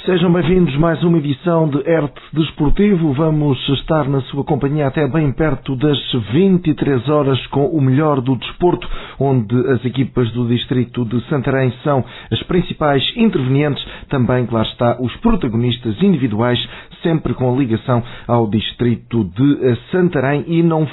Sejam bem-vindos a mais uma edição de ERT Desportivo. Vamos estar na sua companhia até bem perto das 23 horas com o melhor do desporto, onde as equipas do distrito de Santarém são as principais intervenientes, também, claro está, os protagonistas individuais, sempre com ligação ao distrito de Santarém, e não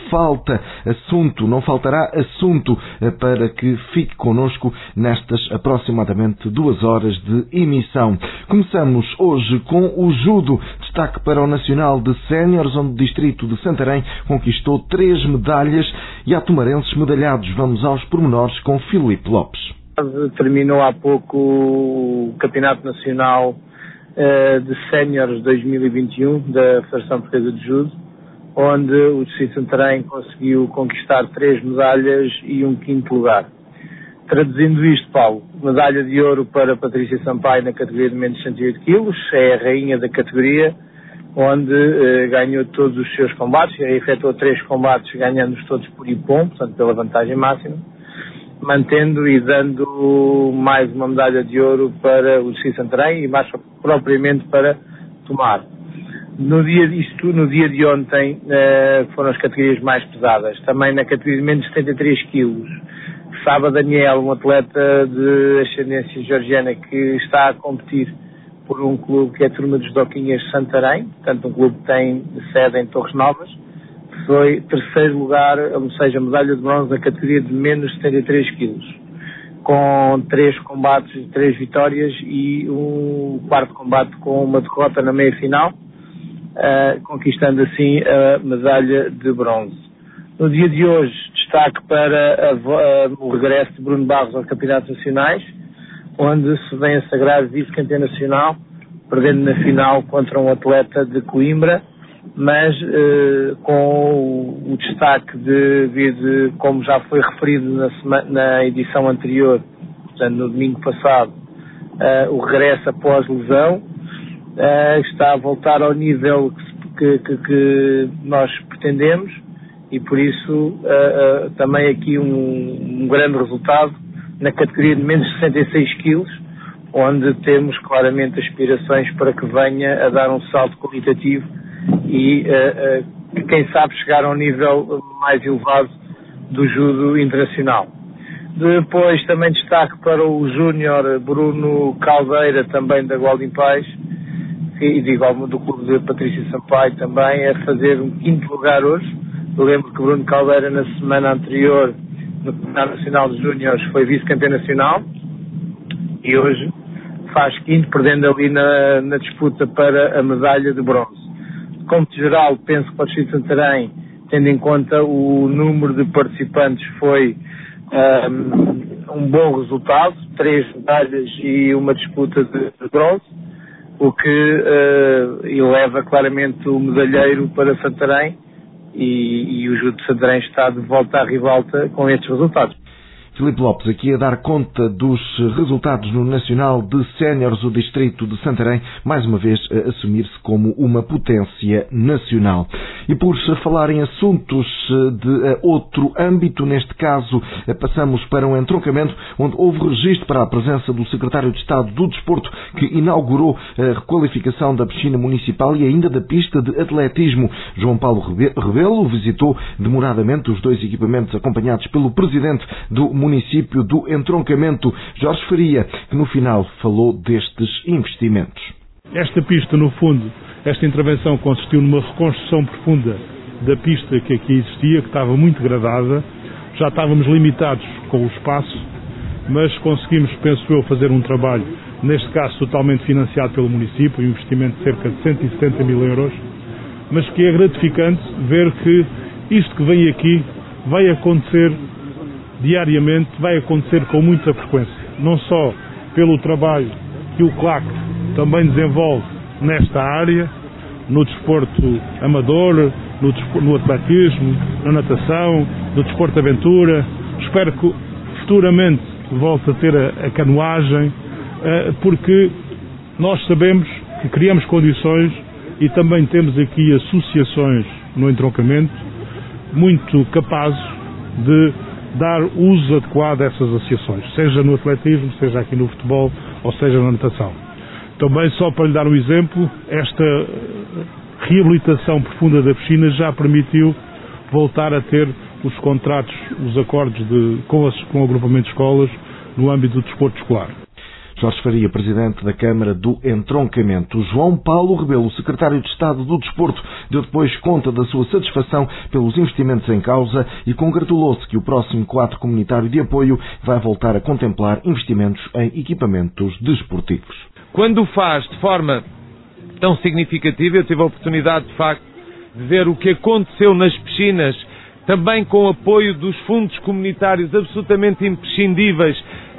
faltará assunto para que fique connosco nestas aproximadamente 2 horas de emissão. Começamos hoje com o judo, destaque para o Nacional de Séniores, onde o distrito de Santarém conquistou 3 medalhas e há tomarenses medalhados. Vamos aos pormenores com Filipe Lopes. Terminou há pouco o Campeonato Nacional de Séniores 2021 da Federação Portuguesa de Judo, onde o distrito de Santarém conseguiu conquistar 3 medalhas e um 5º lugar. Traduzindo isto, Paulo, medalha de ouro para Patrícia Sampaio na categoria de menos de 108 kg, é a rainha da categoria, onde ganhou todos os seus combates, efetuou 3 combates, ganhando-os todos por ipom, portanto pela vantagem máxima, mantendo e dando mais uma medalha de ouro para o distrito de Santarém e mais propriamente para Tomar. No dia de ontem foram as categorias mais pesadas, também na categoria de menos de 73 kg. Saba Daniel, um atleta de ascendência georgiana que está a competir por um clube que é a Turma dos Doquinhas de Santarém, portanto um clube que tem sede em Torres Novas, foi 3º lugar, ou seja, medalha de bronze na categoria de menos de 73 kg, com 3 combates, 3 vitórias e um 4º combate com uma derrota na meia-final, conquistando assim a medalha de bronze. No dia de hoje, destaque para o regresso de Bruno Barros aos campeonatos nacionais, onde se vem a sagrar vice-campeão nacional, perdendo na final contra um atleta de Coimbra, mas com o destaque de, como já foi referido na edição anterior, portanto no domingo passado, o regresso após lesão, está a voltar ao nível que nós pretendemos, e por isso também aqui um grande resultado na categoria de menos de 66 kg, onde temos claramente aspirações para que venha a dar um salto qualitativo e quem sabe chegar a um nível mais elevado do judo internacional. Depois também destaque para o júnior Bruno Caldeira, também da Golden Pais, e do clube de Patrícia Sampaio, também a fazer um 5º lugar hoje. Eu lembro que o Bruno Caldeira, na semana anterior, no Campeonato Nacional de Júniores, foi vice-campeão nacional e hoje faz 5º, perdendo ali na disputa para a medalha de bronze. Como de geral, penso que para o distrito de Santarém, tendo em conta o número de participantes, foi um bom resultado, 3 medalhas e uma disputa de bronze, o que eleva claramente o medalheiro para Santarém. E o judo de Santarém está de volta à ribalta com estes resultados. Filipe Lopes, aqui a dar conta dos resultados no Nacional de Séniores, o distrito de Santarém, mais uma vez a assumir-se como uma potência nacional. E por falar em assuntos de outro âmbito, neste caso passamos para um entroncamento onde houve registro para a presença do secretário de Estado do Desporto, que inaugurou a requalificação da piscina municipal e ainda da pista de atletismo. João Paulo Rebelo visitou demoradamente os 2 equipamentos, acompanhados pelo presidente do município do entroncamento, Jorge Faria, que no final falou destes investimentos. Esta pista, no fundo, esta intervenção consistiu numa reconstrução profunda da pista que aqui existia, que estava muito degradada. Já estávamos limitados com o espaço, mas conseguimos, penso eu, fazer um trabalho, neste caso totalmente financiado pelo município, um investimento de cerca de 170 mil euros, mas que é gratificante ver que isto que vem aqui vai acontecer diariamente, vai acontecer com muita frequência, não só pelo trabalho que o CLAC também desenvolve nesta área, no desporto amador, no atletismo, na natação, no desporto de aventura. Espero que futuramente volte a ter a canoagem, porque nós sabemos que criamos condições e também temos aqui associações no entroncamento muito capazes de dar uso adequado a essas associações, seja no atletismo, seja aqui no futebol ou seja na natação. Também, só para lhe dar um exemplo, esta reabilitação profunda da piscina já permitiu voltar a ter os contratos, os acordos com o agrupamento de escolas no âmbito do desporto escolar. Jorge Faria, Presidente da Câmara do Entroncamento. João Paulo Rebelo, Secretário de Estado do Desporto, deu depois conta da sua satisfação pelos investimentos em causa e congratulou-se que o próximo quadro comunitário de apoio vai voltar a contemplar investimentos em equipamentos desportivos. Quando o faz de forma tão significativa, eu tive a oportunidade, de facto, de ver o que aconteceu nas piscinas, também com o apoio dos fundos comunitários absolutamente imprescindíveis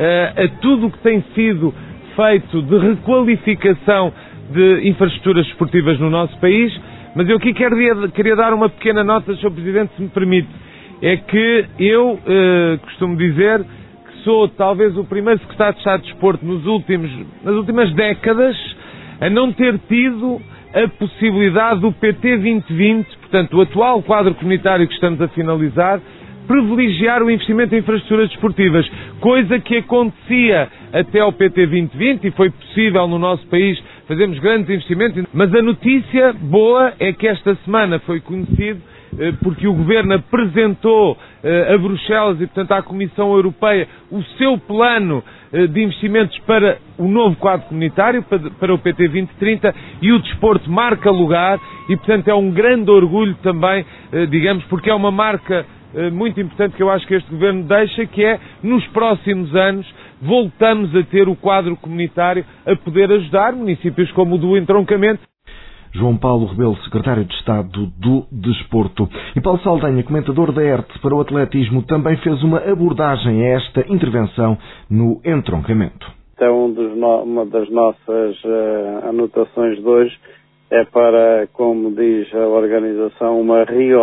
a tudo o que tem sido feito de requalificação de infraestruturas esportivas no nosso país. Mas eu aqui queria dar uma pequena nota, Sr. Presidente, se me permite. É que eu costumo dizer que sou talvez o primeiro secretário de Estado de Desporto nas últimas décadas a não ter tido a possibilidade do PT 2020, portanto o atual quadro comunitário que estamos a finalizar, privilegiar o investimento em infraestruturas desportivas, coisa que acontecia até ao PT 2020 e foi possível no nosso país fazermos grandes investimentos, mas a notícia boa é que esta semana foi conhecido porque o Governo apresentou a Bruxelas e, portanto, à Comissão Europeia o seu plano de investimentos para o novo quadro comunitário, para o PT 2030, e o desporto marca lugar e, portanto, é um grande orgulho também, digamos, porque é uma marca muito importante que eu acho que este Governo deixa, que é, nos próximos anos, voltamos a ter o quadro comunitário a poder ajudar municípios como o do Entroncamento. João Paulo Rebelo, Secretário de Estado do Desporto. E Paulo Saldanha, comentador da ERTE para o atletismo, também fez uma abordagem a esta intervenção no Entroncamento. Então, uma das nossas anotações de hoje é para, como diz a organização, uma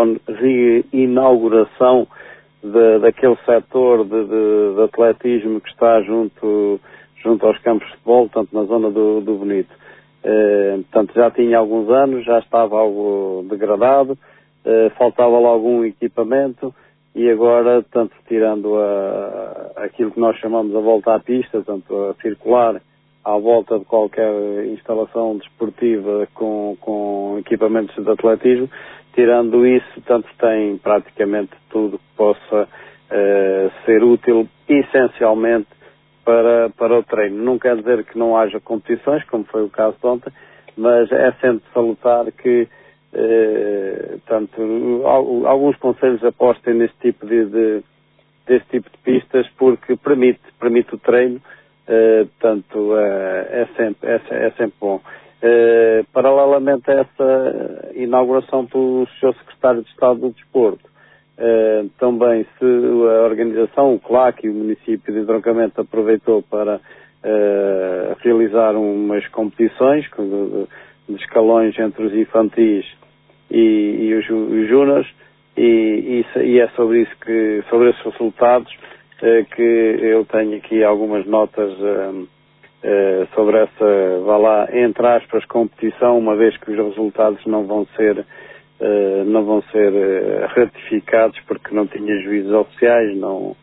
reinauguração daquele setor de atletismo que está junto aos campos de futebol, tanto na zona do Bonito. Portanto, já tinha alguns anos, já estava algo degradado, faltava lá algum equipamento e agora, tanto tirando aquilo que nós chamamos a volta à pista, tanto a circular à volta de qualquer instalação desportiva com equipamentos de atletismo, tirando isso, tanto tem praticamente tudo que possa ser útil essencialmente para o treino. Não quer dizer que não haja competições, como foi o caso de ontem, mas é sempre salutar que alguns conselhos apostem neste tipo deste tipo de pistas, porque permite o treino, portanto é sempre bom. Paralelamente a essa inauguração pelo Sr. Secretário de Estado do Desporto, também a organização, o CLAC e o município de Entroncamento aproveitou para realizar umas competições de escalões entre os infantis e os júniores e é sobre esses resultados que eu tenho aqui algumas notas sobre essa, entre aspas, competição, uma vez que os resultados não vão ser ratificados porque não tinha juízes oficiais, não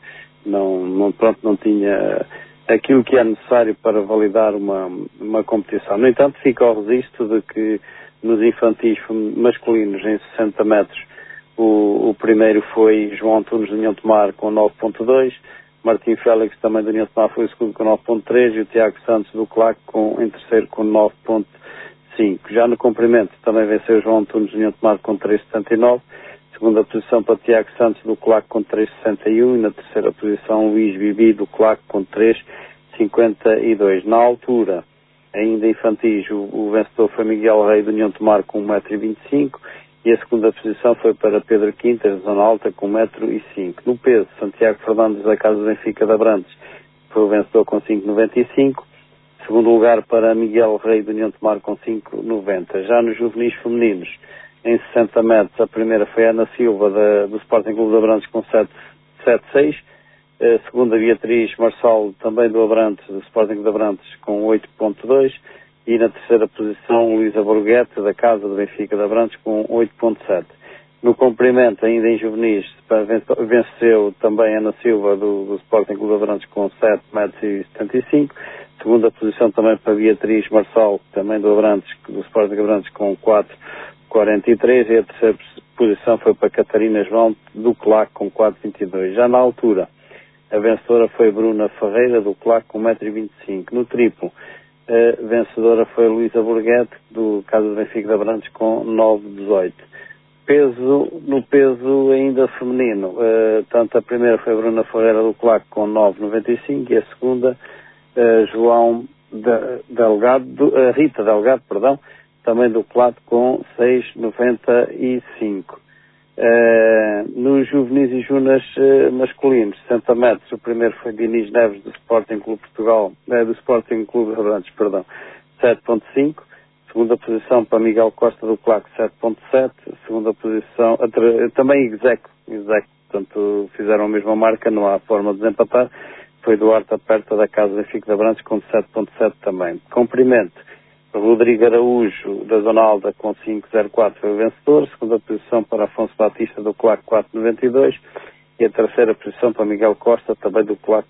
tinha aquilo que é necessário para validar uma competição. No entanto, fica ao registro de que nos infantis masculinos em 60 metros o primeiro foi João Antunes de União Tomar com 9.2, Martim Félix também de União Tomar foi o segundo com 9.3 e o Tiago Santos do CLAC em terceiro com 9.5. Já no comprimento também venceu João Antunes de União Tomar com 3.79, segunda posição para Tiago Santos do CLAC com 3.61 e na terceira posição Luís Bibi do CLAC com 3.52. Na altura, ainda infantis, o vencedor foi Miguel Rei de União Tomar com 1,25 m e a segunda posição foi para Pedro Quintas, de Zona Alta, com 1,05 m. No peso, Santiago Fernandes da Casa Benfica de Abrantes foi o vencedor com 5,95 m. Segundo lugar para Miguel Rei de União Tomar com 5,90. Já nos juvenis femininos, em 60 metros, a primeira foi Ana Silva do Sporting Clube de Abrantes com 7,6. A segunda, Beatriz Marçal, também do Abrantes, do Sporting de Abrantes, com 8,2. E na terceira posição, Luísa Borguete, da Casa de Benfica de Abrantes, com 8,7. No comprimento, ainda em juvenis, venceu também Ana Silva do Sporting Clube de Abrantes com 7,75 m. Segunda posição também para Beatriz Marçal, também do Abrantes, do Sporting Abrantes, com 4,43. E a terceira posição foi para Catarina João, do CLAC, com 4,22. Já na altura, a vencedora foi Bruna Ferreira, do CLAC, com 1,25 m. No triplo, a vencedora foi Luísa Borghetti, do Casa do Benfica de Abrantes, com 9,18. No peso ainda feminino, tanto a primeira foi a Bruna Ferreira, do CLAC, com 9,95, e a segunda, Rita Delgado, também do CLAC, com 6,95. Nos juvenis e junas masculinos, 60 metros, o primeiro foi Diniz Neves, do Sporting Clube Portugal, do Sporting Clube Abrantes, 7,5. Segunda posição para Miguel Costa, do CLAC, 7,7. Segunda posição, também Execo, portanto fizeram a mesma marca, não há forma de desempatar. Foi Duarte Aperta, da Casa Benfica de Abrantes, com 7,7 também. Comprimento, Rodrigo Araújo, da Zona Alta, com 5,04, foi o vencedor. Segunda posição para Afonso Batista, do CLAC, 4,92. E a terceira posição para Miguel Costa, também do CLAC,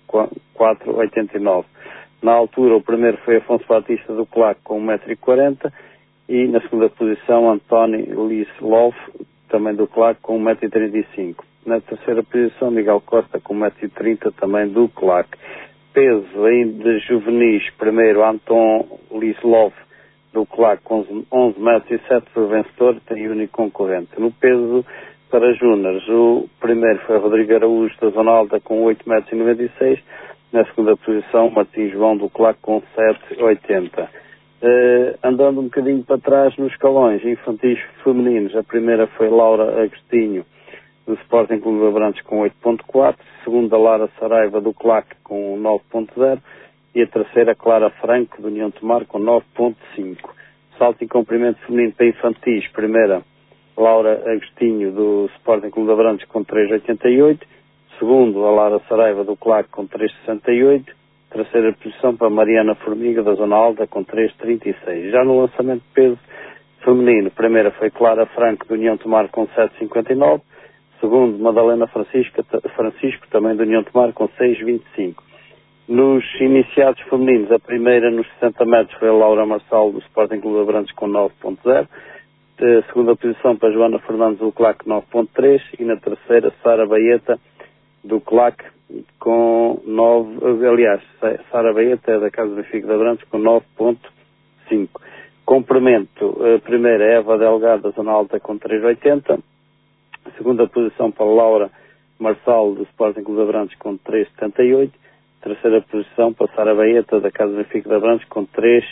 4,89. Na altura, o primeiro foi Afonso Batista, do CLAC, com 1,40 m. E na segunda posição, António Lislov, também do CLAC, com 1,35 m. Na terceira posição, Miguel Costa, com 1,30 m, também do CLAC. Peso ainda de juvenis, primeiro Anton Lislov, do CLAC, com 11,07 m, foi o vencedor, tem o único concorrente. No peso para júniores, o primeiro foi Rodrigo Araújo, da Zona Alta, com 8,96 m. Na segunda posição, Martim João, do CLAC, com 7,80 m. Andando um bocadinho para trás nos escalões infantis femininos, a primeira foi Laura Agostinho, do Sporting Clube Abrantes, com 8,4. Segunda, Lara Saraiva, do CLAC, com 9,0. E a terceira, Clara Franco, do União Tomar, com 9,5. Salto em comprimento feminino para infantis, primeira, Laura Agostinho, do Sporting Clube Abrantes, com 3,88. Segundo, a Lara Saraiva, do CLAC, com 3,68. Terceira posição para Mariana Formiga, da Zona Alta, com 3,36. Já no lançamento de peso feminino, primeira foi Clara Franco, do União Tomar, com 7,59. Segundo, Madalena Francisco, também do União Tomar, com 6,25. Nos iniciados femininos, a primeira nos 60 metros foi a Laura Marçal, do Sporting Clube Abrantes, com 9,0. Segunda posição para Joana Fernandes, do CLAC, 9,3. E na terceira, Sara Baeta, do CLAC, com 9. Aliás, Sara Baeta é da Casa do Benfica de Abrantes, com 9,5. Comprimento, a primeira, Eva Delgado, da Zona Alta, com 3,80. Segunda posição para Laura Marçal, do Sporting Clube de Abrantes, com 3,78. Terceira posição para Sara Baeta, da Casa do Benfica de Abrantes, com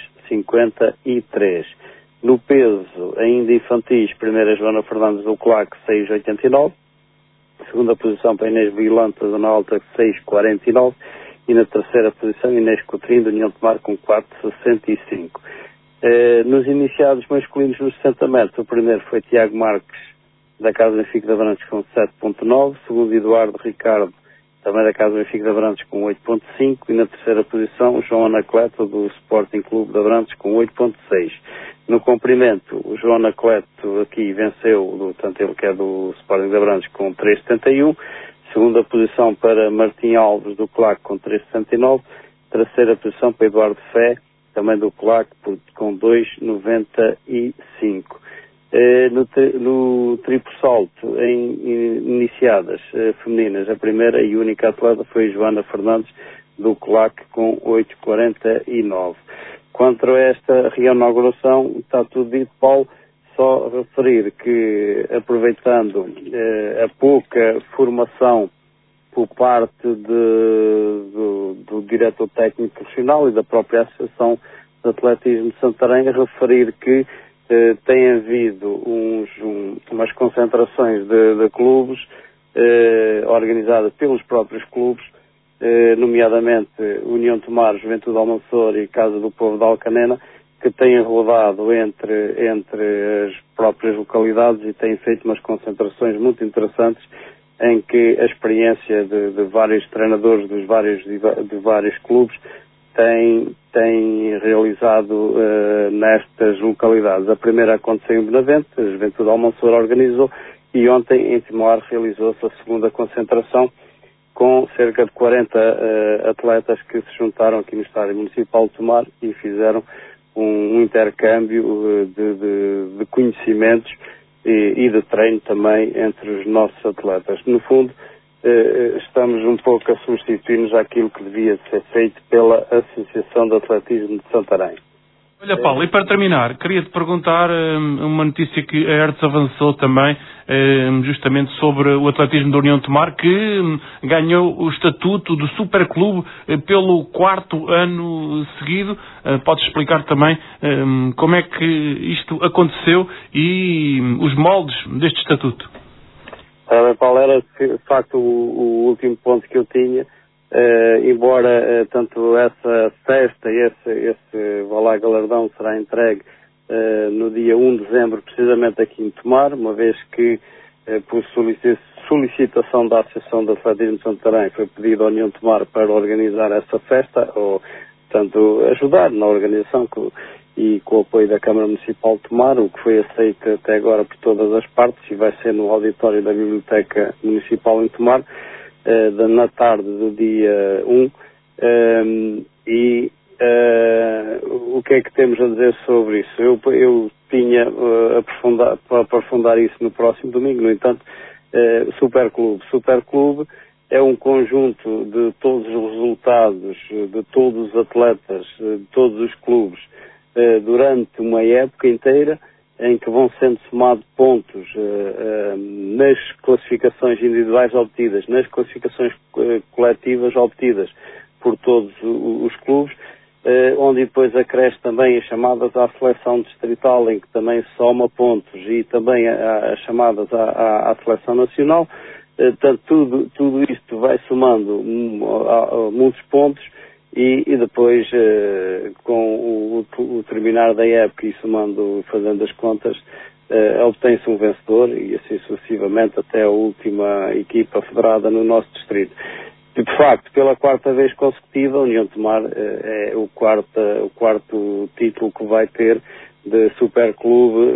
3,53. No peso, ainda infantis, primeira Joana Fernandes, do CLAC, 6,89. Segunda posição para Inês Vilante, da Zona Alta, 6,49. E na terceira posição, Inês Coutrinho, do União Tomar, com 4,65. Nos iniciados masculinos nos 60 metros, o primeiro foi Tiago Marques, da Casa do Benfica de Abrantes, com 7,9. Segundo, Eduardo Ricardo, também da Casa do Benfica de Abrantes, com 8,5. E na terceira posição, João Anacleto, do Sporting Clube de Abrantes, com 8,6. No comprimento, o João Anacleto aqui venceu, tanto ele que é do Sporting de Abrantes, com 3,71. Segunda posição para Martim Alves, do CLAC, com 3,69. Terceira posição para Eduardo Fé, também do CLAC, com 2,95. No triplo salto, em iniciadas femininas, a primeira e única atleta foi Joana Fernandes, do CLAC, com 8,49. Quanto a esta reinauguração, está tudo dito, Paulo. Só referir que, aproveitando a pouca formação por parte do diretor técnico profissional e da própria Associação de Atletismo de Santarém, referir que tem havido umas concentrações de clubes organizadas pelos próprios clubes, nomeadamente União Tomar, Juventude Almanzor e Casa do Povo de Alcanena, que têm rodado entre as próprias localidades e têm feito umas concentrações muito interessantes, em que a experiência de vários treinadores de vários clubes tem realizado nestas localidades. A primeira aconteceu em Benavente, a Juventude Almanzor organizou, e ontem em Timoar realizou-se a segunda concentração com cerca de 40 atletas que se juntaram aqui no Estádio Municipal de Tomar e fizeram um intercâmbio de conhecimentos e de treino também entre os nossos atletas. No fundo, estamos um pouco a substituir-nos àquilo que devia ser feito pela Associação de Atletismo de Santarém. Olha, Paulo, e para terminar, queria-te perguntar uma notícia que a Hertz avançou também, justamente sobre o atletismo da União de Tomar, que ganhou o estatuto de superclube pelo 4º ano seguido. Podes explicar também como é que isto aconteceu e os moldes deste estatuto? Paulo, era de facto o último ponto que eu tinha. Embora tanto essa festa e esse galardão será entregue no dia 1 de dezembro, precisamente aqui em Tomar, uma vez que por solicitação da Associação de Atletismo de Santarém foi pedido à União de Tomar para organizar essa festa, ou tanto ajudar na organização e com o apoio da Câmara Municipal de Tomar, o que foi aceito até agora por todas as partes e vai ser no auditório da Biblioteca Municipal em Tomar, na tarde do dia 1, o que é que temos a dizer sobre isso? Eu tinha para aprofundar isso no próximo domingo. No entanto, Superclube é um conjunto de todos os resultados, de todos os atletas, de todos os clubes, durante uma época inteira, em que vão sendo somados pontos nas classificações individuais obtidas, nas classificações coletivas obtidas por todos os clubes, onde depois acresce também as chamadas à seleção distrital, em que também soma pontos, e também as chamadas à seleção nacional. Portanto, tudo isto vai somando muitos pontos, e depois, com o terminar da época e somando, fazendo as contas, obtém-se um vencedor e assim sucessivamente até a última equipa federada no nosso distrito. E, de facto, pela 4ª vez consecutiva, a União de Tomar é o quarto título que vai ter de superclube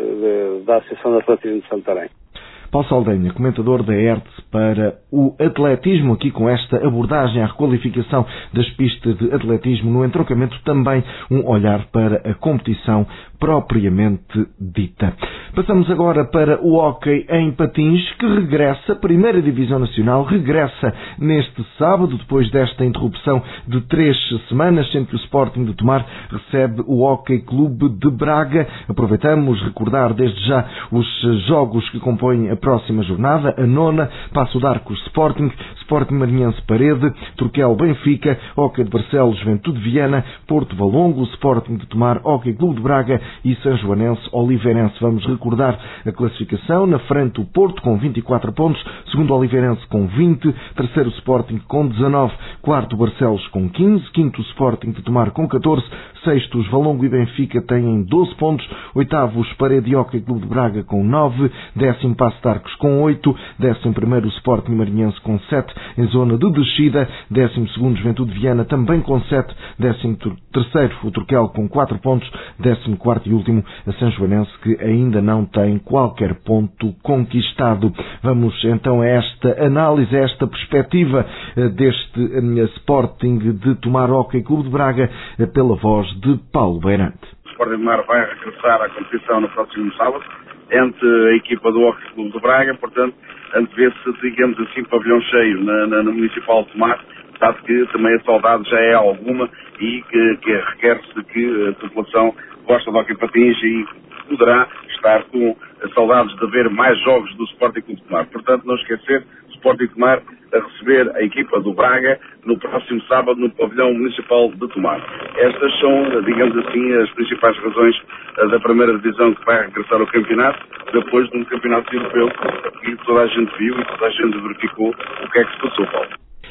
da Associação de Atletismo de Santarém. Paulo Saldanha, comentador da Hertz para o atletismo, aqui com esta abordagem à requalificação das pistas de atletismo no entroncamento, também um olhar para a competição propriamente dita. Passamos agora para o hóquei em patins, que regressa, Primeira Divisão Nacional, regressa neste sábado, depois desta interrupção de 3 semanas, sendo que o Sporting de Tomar recebe o Hóquei Clube de Braga. Aproveitamos recordar desde já os jogos que compõem a próxima jornada, a 9ª, Passo de Arcos Sporting, Sporting Marinhense Parede, Turquel Benfica, Hóquei de Barcelos Juventude Viana, Porto Valongo, Sporting de Tomar, Hóquei Clube de Braga e São Joanense Oliveirense. Vamos recordar a classificação: na frente o Porto com 24 pontos, segundo Oliveirense com 20, terceiro Sporting com 19, quarto Barcelos com 15, quinto Sporting de Tomar com 14, sexto os Valongo e Benfica têm 12 pontos, oitavos Parede e Hóquei Clube de Braga com 9, décimo Passo de Arcos com 8, 11º Sporting Marinhense com 7 em zona de descida, 12º Juventude Viana também com 7, 13º o Turquel com 4 pontos, 14º e último a São Joanense, que ainda não tem qualquer ponto conquistado. Vamos então a esta análise, a esta perspectiva deste Sporting de Tomar Hóquei Clube de Braga, pela voz de Paulo Beirante. O Sporting de Tomar vai regressar à competição no próximo sábado, entre a equipa do Hóquei Clube de Braga, portanto, antevê-se, digamos assim, pavilhão cheio no Municipal de Tomar, dado que também a saudade já é alguma e que requer-se que a população gosta do hóquei patins e poderá estar com saudades de ver mais jogos do Sporting Clube de Tomar. Portanto, não esquecer, Sporting de Tomar a receber a equipa do Braga no próximo sábado no pavilhão municipal de Tomar. Estas são, digamos assim, as principais razões da primeira divisão que vai regressar ao campeonato, depois de um campeonato europeu que toda a gente viu e toda a gente verificou o que é que se passou, Paulo.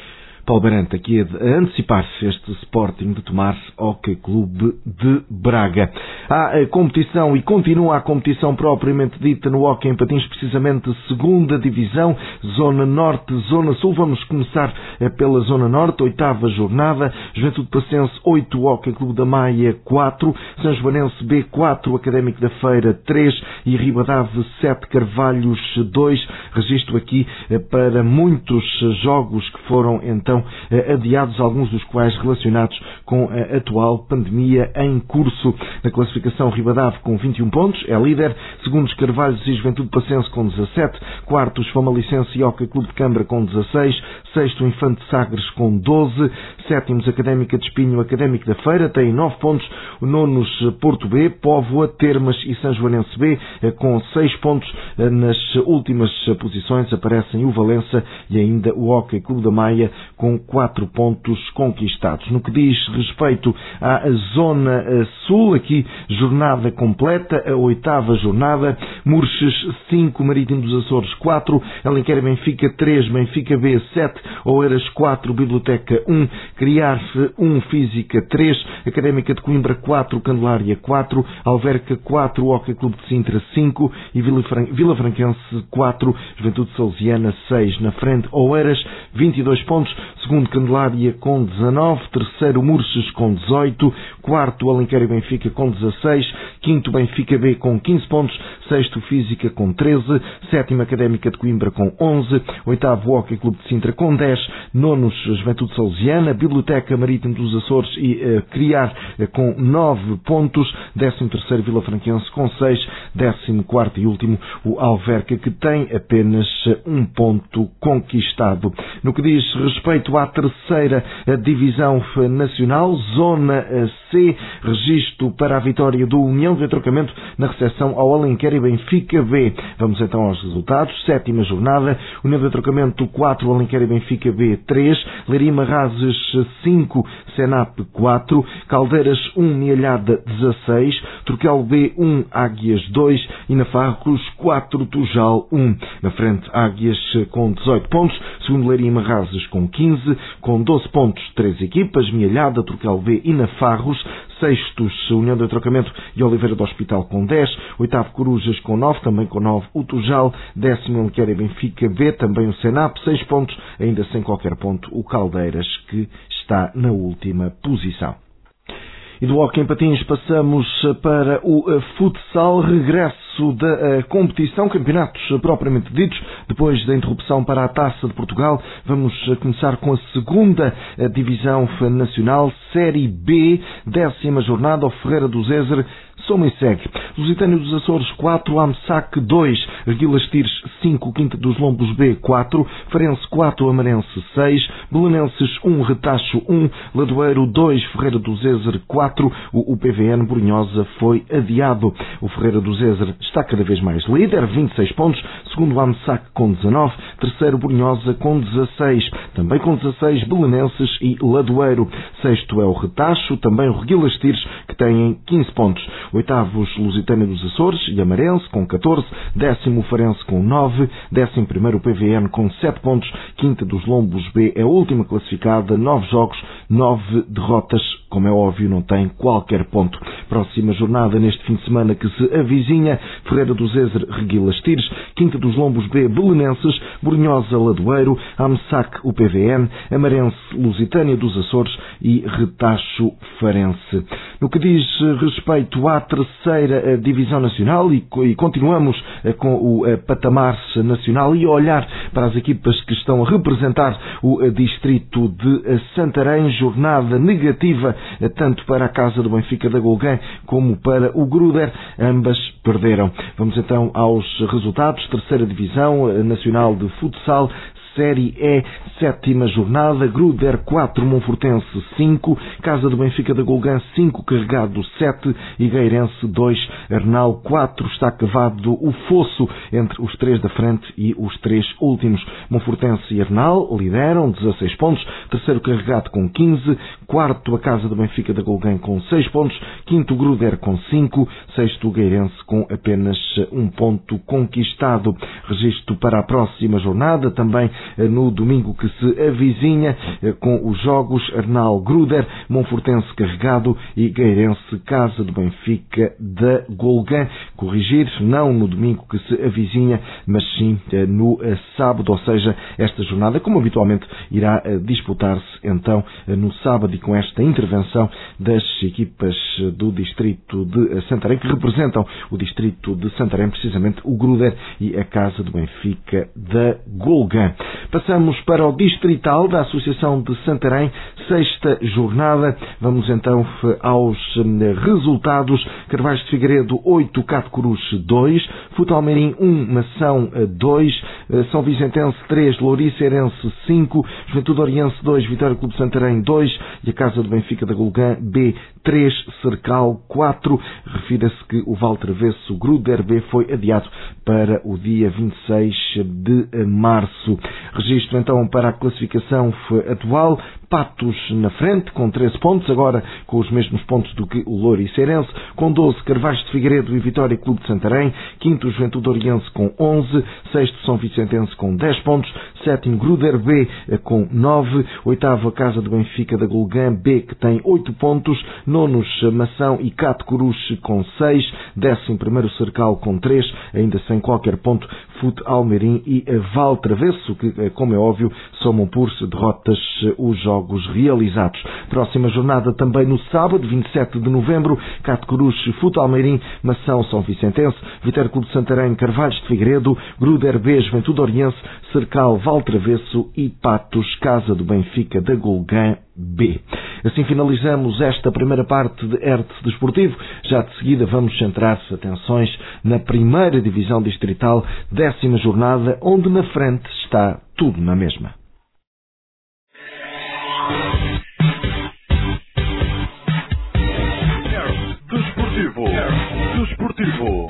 Paulo Barante aqui a antecipar-se este Sporting de Tomar Hockey Clube de Braga. Há a competição e continua a competição propriamente dita no hóquei em patins, precisamente segunda divisão, Zona Norte, Zona Sul. Vamos começar pela Zona Norte, 8ª jornada, Juventude Passense 8, Hóquei Clube da Maia 4, São Joanense B 4, Académico da Feira 3 e Ribadave 7, Carvalhos 2. Registro aqui para muitos jogos que foram então adiados, alguns dos quais relacionados com a atual pandemia em curso. Na classificação, Ribadave com 21 pontos, é líder, segundos Carvalhos e Juventude Passense com 17, quartos Famalicense e Hóquei Clube de Câmara com 16, sexto Infante Sagres com 12, sétimos Académica de Espinho, Académico da Feira, tem 9 pontos, nonos Porto B, Póvoa, Termas e São Joanense B com 6 pontos. Nas últimas posições aparecem o Valença e ainda o Hóquei Clube da Maia com 4 pontos conquistados. No que diz respeito à Zona Sul, aqui jornada completa, a 8ª jornada, Murches 5, Marítimo dos Açores 4, Alenquer Benfica 3, Benfica B 7, Oeiras 4, Biblioteca 1, Criar-se 1, Física 3, Académica de Coimbra 4, Candelária 4, Alverca 4, Hóquei Clube de Sintra 5 e Vila Franquense 4, Juventude Salesiana 6. Na frente, Oeiras 22 pontos, segundo Candelária com 19, terceiro Murches com 18, quarto Alenquer e Benfica com 16, quinto Benfica B com 15 pontos, sexto Física com 13, sétimo Académica de Coimbra com 11, oitavo Hóquei Clube de Sintra com 10, nonos Juventude Salesiana, Biblioteca Marítimo dos Açores e Criar com 9 pontos, 13º Vila Franquense com 6, 14º e último o Alverca, que tem apenas 1 ponto conquistado. No que diz respeito à terceira divisão nacional, Zona C, registro para a vitória do União de Trocamento na recepção ao Alenquer e Benfica B. Vamos então aos resultados. 7ª jornada, União de Trocamento 4, Alenquer e Benfica B 3, Leiria Marrazes 5, Senap 4, Caldeiras 1, Mialhada 16, Turquel B 1, Águias 2 e Nafarros 4, Tujal 1. Na frente, Águias com 18 pontos, segundo Leiria Marrazes com 15, com 12 pontos 3 equipas, Mialhada, Turquel B e Nafarros, sextos União de Trocamento e Oliveira do Hospital com 10, oitavo Corujas com 9, também com 9 o Tujal, 10º Alenquer e Benfica B, também o Senap, 6 pontos, ainda sem qualquer ponto o Caldeiras, que está na última posição. E do hóquei em patins passamos para o futsal, regresso da competição, campeonatos propriamente ditos, depois da interrupção para a Taça de Portugal. Vamos começar com a segunda divisão nacional, Série B, 10ª jornada, ao Ferreira do Zezer, soma e segue. Lusitânia dos Açores 4, Amsac 2, Arguilas Tires 5, Quinta dos Lombos B 4, Farense 4, Amarense 6, Belenenses 1, Retacho 1, Ladoeiro 2, Ferreira do Zezer 4, o PVN Brunhosa foi adiado. O Ferreira do Zezer está cada vez mais líder, 26 pontos, segundo o Amsac com 19, terceiro Brunhosa com 16, também com 16 Belenenses e Ladoeiro. Sexto é o Retacho, também o Reguilas Tires, que têm 15 pontos. Oitavos, Lusitânia dos Açores e Amarense com 14, 10º Farense com 9, 11º PVN com 7 pontos, Quinta dos Lombos B é a última classificada, 9 jogos, 9 derrotas, como é óbvio não tem qualquer ponto. Próxima jornada neste fim de semana que se avizinha, Ferreira do Zezer, Reguilas Tires, Quinta dos Lombos B, Belenenses, Brunhosa, Ladoeiro, Amsac, o PVN, Amarense, Lusitânia dos Açores e Retacho, Farense. No que diz respeito à terceira divisão nacional e continuamos com o patamar nacional e a olhar para as equipas que estão a representar o distrito de Santarém, jornada negativa tanto para a Casa do Benfica da Golgã como para o Gruder, ambas perderam. Vamos então aos resultados. Terceira divisão nacional de futsal, Série E, 7ª jornada, Gruder 4, Monfortense 5, Casa do Benfica da Golgã 5, Carregado 7, Higueirense 2, Arnal 4. Está cavado o fosso entre os 3 da frente e os 3 últimos. Monfortense e Arnal lideram, 16 pontos, terceiro Carregado com 15, quarto a Casa do Benfica da Golgã com 6 pontos, quinto Gruder com 5, sexto Higueirense com apenas 1 ponto conquistado. Registro para a próxima jornada, também no domingo que se avizinha, com os jogos Arnal Gruder, Monfortense Carregado e Gueirense Casa do Benfica da Golgã. Corrigir, não no domingo que se avizinha, mas sim no sábado, ou seja, esta jornada, como habitualmente, irá disputar-se então no sábado, e com esta intervenção das equipas do distrito de Santarém, que representam o distrito de Santarém, precisamente o Gruder e a Casa do Benfica da Golgã. Passamos para o distrital da Associação de Santarém, sexta jornada. Vamos então aos resultados. Carvalhos de Figueiredo 8, Cato Cruz 2, Futalmeirim 1, Mação 2, São Vicentense 3, Louriceirense 5, Juventude Oriense 2, Vitória Clube de Santarém 2 e a Casa do Benfica da Golgã B 3, Cercal 4. Refira-se que o Valtravesso Gruder B foi adiado para o dia 26 de março. Registro então para a classificação atual. Patos na frente, com 13 pontos, agora com os mesmos pontos do que o Louriceirense, com 12 Carvalhos de Figueiredo e Vitória Clube de Santarém, quinto Juventude Oriense com 11, sexto São Vicentense com 10 pontos, sétimo Gruder B com 9, oitavo a Casa do Benfica da Golgã B, que tem 8 pontos, nonos Mação e Cato Cruz com 6, décimo primeiro Cercal com 3, ainda sem qualquer ponto, Futalmeirim e Valtravesso, que, como é óbvio, somam por derrotas os jogos realizados. Próxima jornada também no sábado, 27 de novembro, Cato Cruz, Futalmeirim, Mação, São Vicentense, Vitória Clube de Santarém, Carvalhos de Figueiredo, Gruder B, Juventude Oriense, Cercal, Valtravesso e Patos, Casa do Benfica da Golgã B. Assim finalizamos esta primeira parte de Hertz Desportivo. Já de seguida vamos centrar-se atenções na primeira divisão distrital, 10ª jornada, onde na frente está tudo na mesma. Desportivo. Desportivo.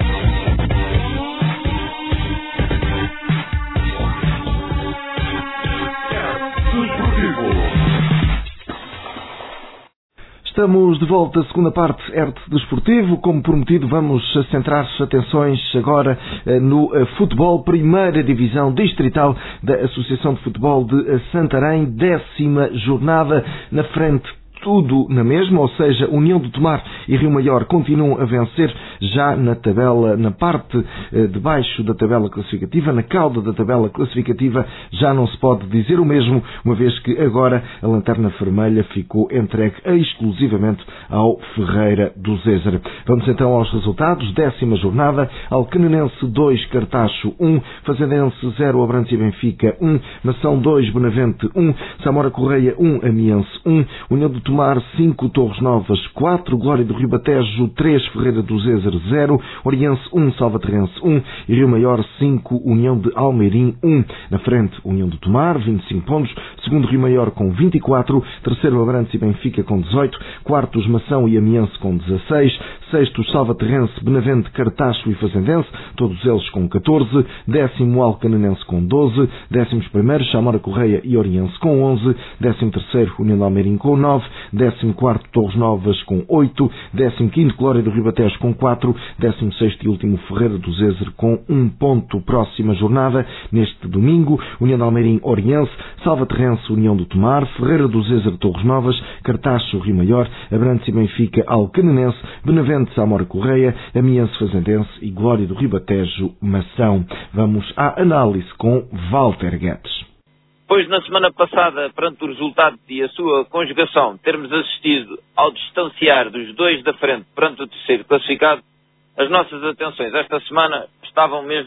Estamos de volta à segunda parte Hertz Desportivo. Como prometido, vamos centrar atenções agora no futebol, primeira divisão distrital da Associação de Futebol de Santarém, 10ª jornada, na frente tudo na mesma, ou seja, União do Tomar e Rio Maior continuam a vencer já na tabela, na parte de baixo da tabela classificativa, na cauda da tabela classificativa, já não se pode dizer o mesmo, uma vez que agora a Lanterna Vermelha ficou entregue exclusivamente ao Ferreira do Zézer. Vamos então aos resultados. 10ª jornada, Alcanenense 2, Cartacho 1, Fazendense 0, Abrantes e Benfica 1, Mação 2, Benavente 1, Samora Correia 1, Amiense 1, União do Tomar 5, Torres Novas 4, Glória do Ribatejo 3, Ferreira do Zézer 0, Oriense 1, Salvaterrense 1 e Rio Maior 5, União de Almeirim 1. Na frente, União do Tomar, 25 pontos, segundo Rio Maior com 24, terceiro Abrantes e Benfica com 18, quartos Mação e Amiense com 16, sextos Salvaterrense, Benavente, Cartacho e Fazendense, todos eles com 14, décimo Alcanenense com 12, décimos primeiros Samora Correia e Oriense com 11, décimo terceiro União de Almeirim com 9, 14º Torres Novas com 8, 15º Glória do Ribatejo com 4, 16º e último Ferreira do Zézer com 1 ponto. Próxima jornada, neste domingo, União de Almeirim Oriense, Salvaterrense União do Tomar, Ferreira do Zézer Torres Novas, Cartacho Rio Maior, Abrantes e Benfica Alcanenense, Benavente Samora Correia, Amiense Fazendense e Glória do Ribatejo Mação. Vamos à análise com Walter Guedes. Depois, na semana passada, perante o resultado e a sua conjugação, termos assistido ao distanciar dos dois da frente perante o terceiro classificado, as nossas atenções esta semana estavam mesmo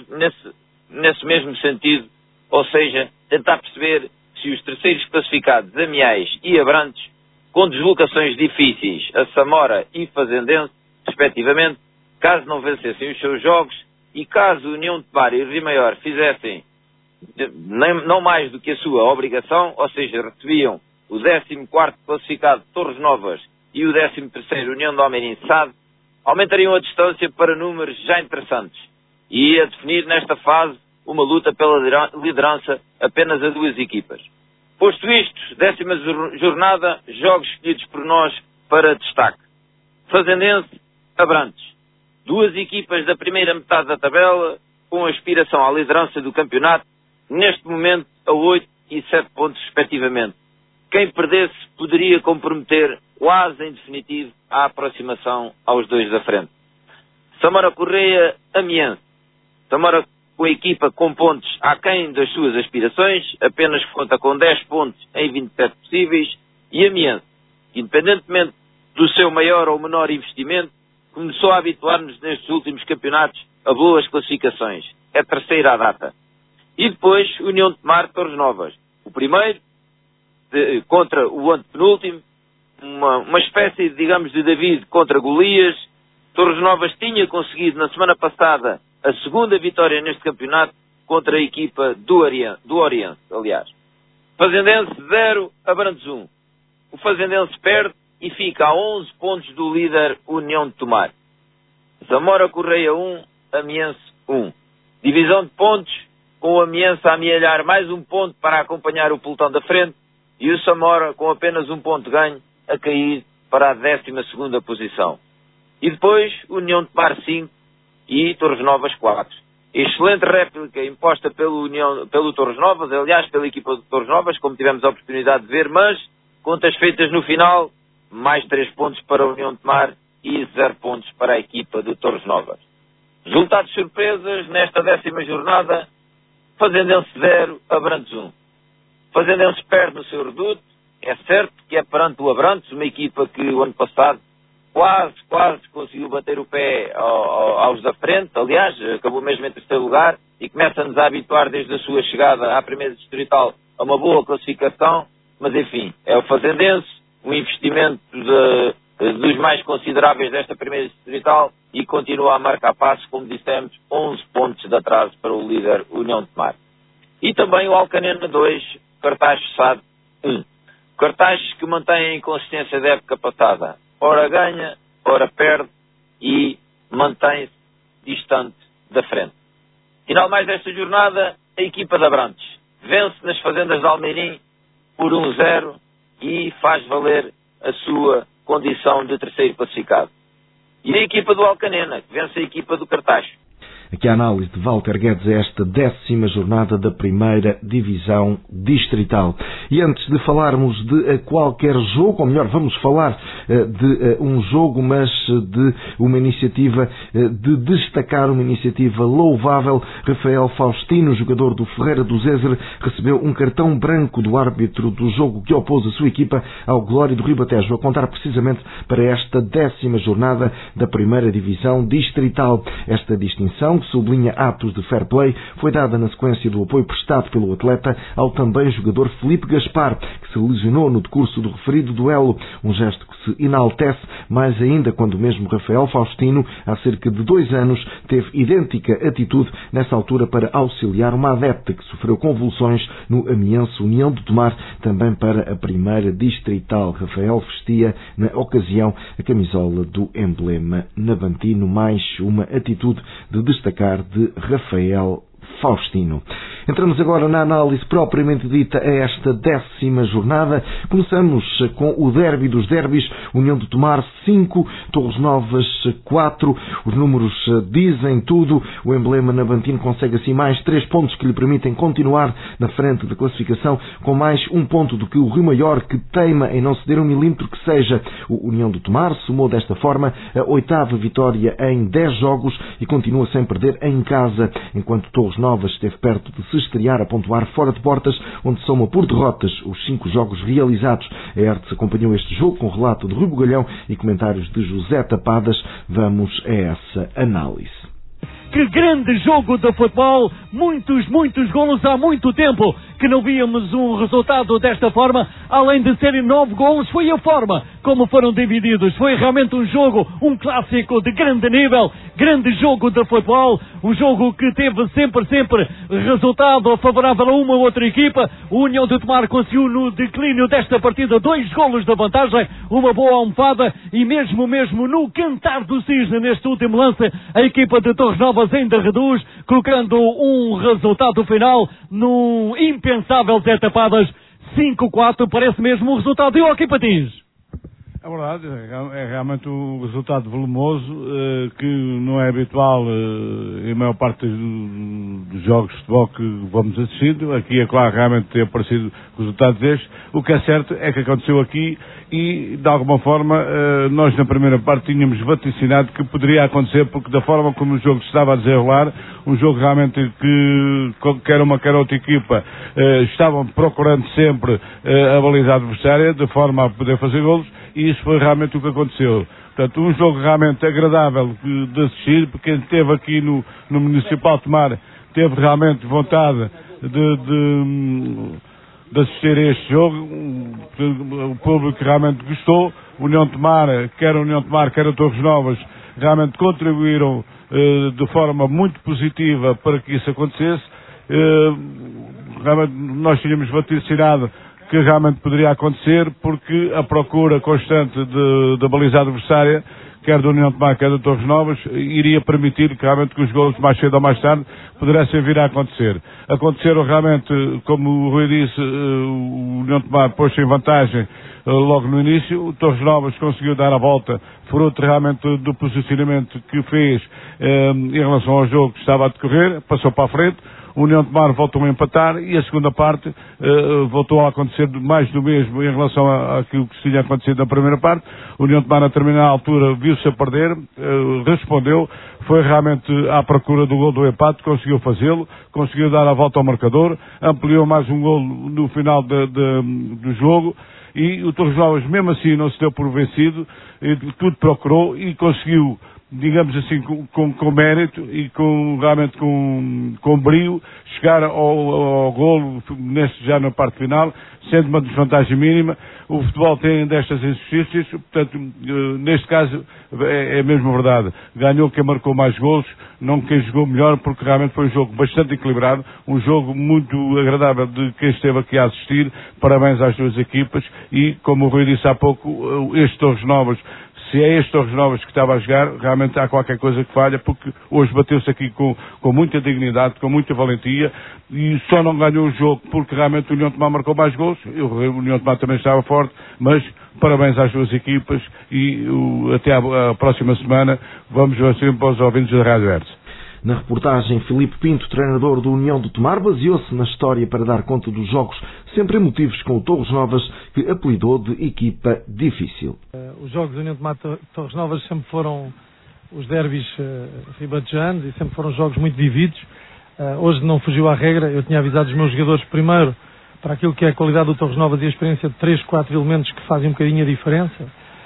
nesse mesmo sentido, ou seja, tentar perceber se os terceiros classificados, Amiais e Abrantes, com deslocações difíceis a Samora e Fazendense, respectivamente, caso não vencessem os seus jogos e caso União de Tomar e Rio Maior fizessem não mais do que a sua obrigação, ou seja, recebiam o 14º classificado Torres Novas e o 13º União de Almeirim SAD, aumentariam a distância para números já interessantes e ia definir nesta fase uma luta pela liderança apenas a duas equipas. Posto isto, 10ª jornada, jogos escolhidos por nós para destaque. Fazendense, Abrantes. Duas equipas da primeira metade da tabela, com aspiração à liderança do campeonato, neste momento a 8 e 7 pontos respectivamente. Quem perdesse poderia comprometer quase em definitivo a aproximação aos 2 da frente. Samora Correia, Amiens. Samora com a equipa com pontos aquém das suas aspirações, apenas conta com 10 pontos em 27 possíveis, e Amiens, independentemente do seu maior ou menor investimento, começou a habituar-nos nestes últimos campeonatos a boas classificações. É a terceira à data. E depois, União de Tomar, Torres Novas. O primeiro, contra o antepenúltimo, uma espécie, digamos, de David contra Golias. Torres Novas tinha conseguido, na semana passada, a segunda vitória neste campeonato contra a equipa do Oriente, aliás. Fazendense 0, Abrantes 1. O Fazendense perde e fica a 11 pontos do líder União de Tomar. Samora Correia 1, Amiens 1. Divisão de pontos, com o Amiens a amealhar mais um ponto para acompanhar o pelotão da frente e o Samora com apenas um ponto ganho a cair para a 12ª posição. E depois União de Tomar 5 e Torres Novas 4. Excelente réplica imposta pelo Torres Novas, aliás pela equipa de Torres Novas, como tivemos a oportunidade de ver, mas contas feitas no final, mais 3 pontos para a União de Tomar e 0 pontos para a equipa de Torres Novas. Resultados surpresas nesta 10ª jornada: Fazendense 0, Abrantes 1. Fazendense perde no seu reduto, é certo que é perante o Abrantes, uma equipa que o ano passado quase conseguiu bater o pé aos da frente, aliás, acabou mesmo em terceiro lugar, e começa-nos a habituar desde a sua chegada à primeira distrital a uma boa classificação, mas enfim, é o Fazendense, um investimento dos mais consideráveis desta primeira distrital e continua a marcar passos, como dissemos, 11 pontos de atraso para o líder União de Tomar. E também o Alcanena 2, Cartaz Fechado 1. Cartaz que mantém a inconsistência da época passada. Ora ganha, ora perde e mantém-se distante da frente. Final mais desta jornada, a equipa de Abrantes vence nas fazendas de Almeirim por 1-0 e faz valer a sua condição de terceiro classificado. E a equipa do Alcanena, que vence a equipa do Cartaz. Aqui a análise de Walter Guedes a esta 10ª jornada da primeira divisão distrital. E antes de falarmos de qualquer jogo, ou melhor, vamos falar de um jogo, mas de uma iniciativa, de destacar uma iniciativa louvável. Rafael Faustino, jogador do Ferreira do Zézer, recebeu um cartão branco do árbitro do jogo que opôs a sua equipa ao Glória do Ribatejo, a contar precisamente para esta 10ª jornada da primeira divisão distrital. Esta distinção, que sublinha atos de fair play, foi dada na sequência do apoio prestado pelo atleta ao também jogador Felipe Gaspar, que se lesionou no decurso do referido duelo, um gesto que se enaltece mais ainda quando o mesmo Rafael Faustino, há cerca de 2 anos, teve idêntica atitude nessa altura para auxiliar uma adepta que sofreu convulsões no Amiens União de Tomar, também para a primeira distrital. Rafael vestia, na ocasião, a camisola do emblema navantino, mais uma atitude de destacar de Rafael Faustino. Entramos agora na análise propriamente dita a esta 10ª jornada. Começamos com o derby dos derbys, União de Tomar 5, Torres Novas 4. Os números dizem tudo. O emblema navantino consegue assim mais 3 pontos que lhe permitem continuar na frente da classificação, com mais 1 ponto do que o Rio Maior, que teima em não ceder 1 milímetro que seja. O União de Tomar somou desta forma a 8ª vitória em 10 jogos e continua sem perder em casa, enquanto Torres Novas esteve perto de se estrear a pontuar fora de portas, onde soma por derrotas os 5 jogos realizados. A Hertz acompanhou este jogo com relato de Rui Bugalhão e comentários de José Tapadas. Vamos a essa análise. Que grande jogo de futebol, muitos golos, há muito tempo que não víamos um resultado desta forma, além de serem 9 golos, foi a forma como foram divididos, foi realmente um jogo, um clássico de grande nível, grande jogo de futebol, um jogo que teve sempre resultado favorável a uma ou outra equipa. O União de Tomar conseguiu no declínio desta partida 2 golos de vantagem, uma boa almofada e mesmo no cantar do cisne neste último lance, a equipa de Torres Novas ainda reduz, colocando um resultado final num impensável Zé Tapadas, 5-4, parece mesmo um resultado. E o Joaquim Patins? É verdade, é realmente um resultado volumoso, que não é habitual em maior parte dos jogos de futebol que vamos assistindo. Aqui é claro realmente ter aparecido resultados destes. O que é certo é que aconteceu aqui e, de alguma forma, nós na primeira parte tínhamos vaticinado que poderia acontecer, porque da forma como o jogo se estava a desenrolar, um jogo realmente que quer uma quer outra equipa estavam procurando sempre a baliza adversária, de forma a poder fazer golos, e isso foi realmente o que aconteceu. Portanto, um jogo realmente agradável de assistir, porque quem esteve aqui no Municipal de Tomar teve realmente vontade de assistir a este jogo. O público realmente gostou. União de Tomar, quer a União de Tomar, quer a Torres Novas, realmente contribuíram de forma muito positiva para que isso acontecesse. Realmente nós tínhamos vaticinado que realmente poderia acontecer, porque a procura constante da baliza adversária, quer da União de Tomar, quer da Torres Novas, iria permitir que realmente que os golos mais cedo ou mais tarde pudessem vir a acontecer. Aconteceram realmente, como o Rui disse, o União de Tomar pôs-se em vantagem logo no início, o Torres Novas conseguiu dar a volta, fruto realmente do posicionamento que fez em relação ao jogo que estava a decorrer, passou para a frente. O União de Tomar voltou a empatar e a segunda parte voltou a acontecer mais do mesmo em relação àquilo que se tinha acontecido na primeira parte. O União de Tomar, a determinada altura, viu-se a perder, respondeu, foi realmente à procura do gol do empate, conseguiu fazê-lo, conseguiu dar a volta ao marcador, ampliou mais um gol no final do jogo, e o Torres Novas, mesmo assim, não se deu por vencido, tudo procurou e conseguiu, digamos assim, com mérito e realmente com brio, chegar ao golo já na parte final, sendo uma desvantagem mínima. O futebol tem destas injustiças, portanto, neste caso é mesmo verdade. Ganhou quem marcou mais golos, não quem jogou melhor, porque realmente foi um jogo bastante equilibrado, um jogo muito agradável de quem esteve aqui a assistir. Parabéns às duas equipas e, como o Rui disse há pouco, este Torres Novas, se é este Torres Novas que estava a jogar, realmente há qualquer coisa que falha, porque hoje bateu-se aqui com muita dignidade, com muita valentia, e só não ganhou o jogo porque realmente o União de Tomar marcou mais gols. O União de Tomar também estava forte, mas parabéns às duas equipas e até à próxima semana. Vamos sempre para os ouvintes da Rádio Hertz. Na reportagem, Filipe Pinto, treinador do União de Tomar, baseou-se na história para dar conta dos jogos sempre emotivos com o Torres Novas, que apelidou de equipa difícil. Os jogos do União de Tomar Torres Novas sempre foram os derbys ribatejanos e sempre foram jogos muito vividos. Hoje não fugiu à regra. Eu tinha avisado os meus jogadores primeiro para aquilo que é a qualidade do Torres Novas e a experiência de 3, 4 elementos que fazem um bocadinho a diferença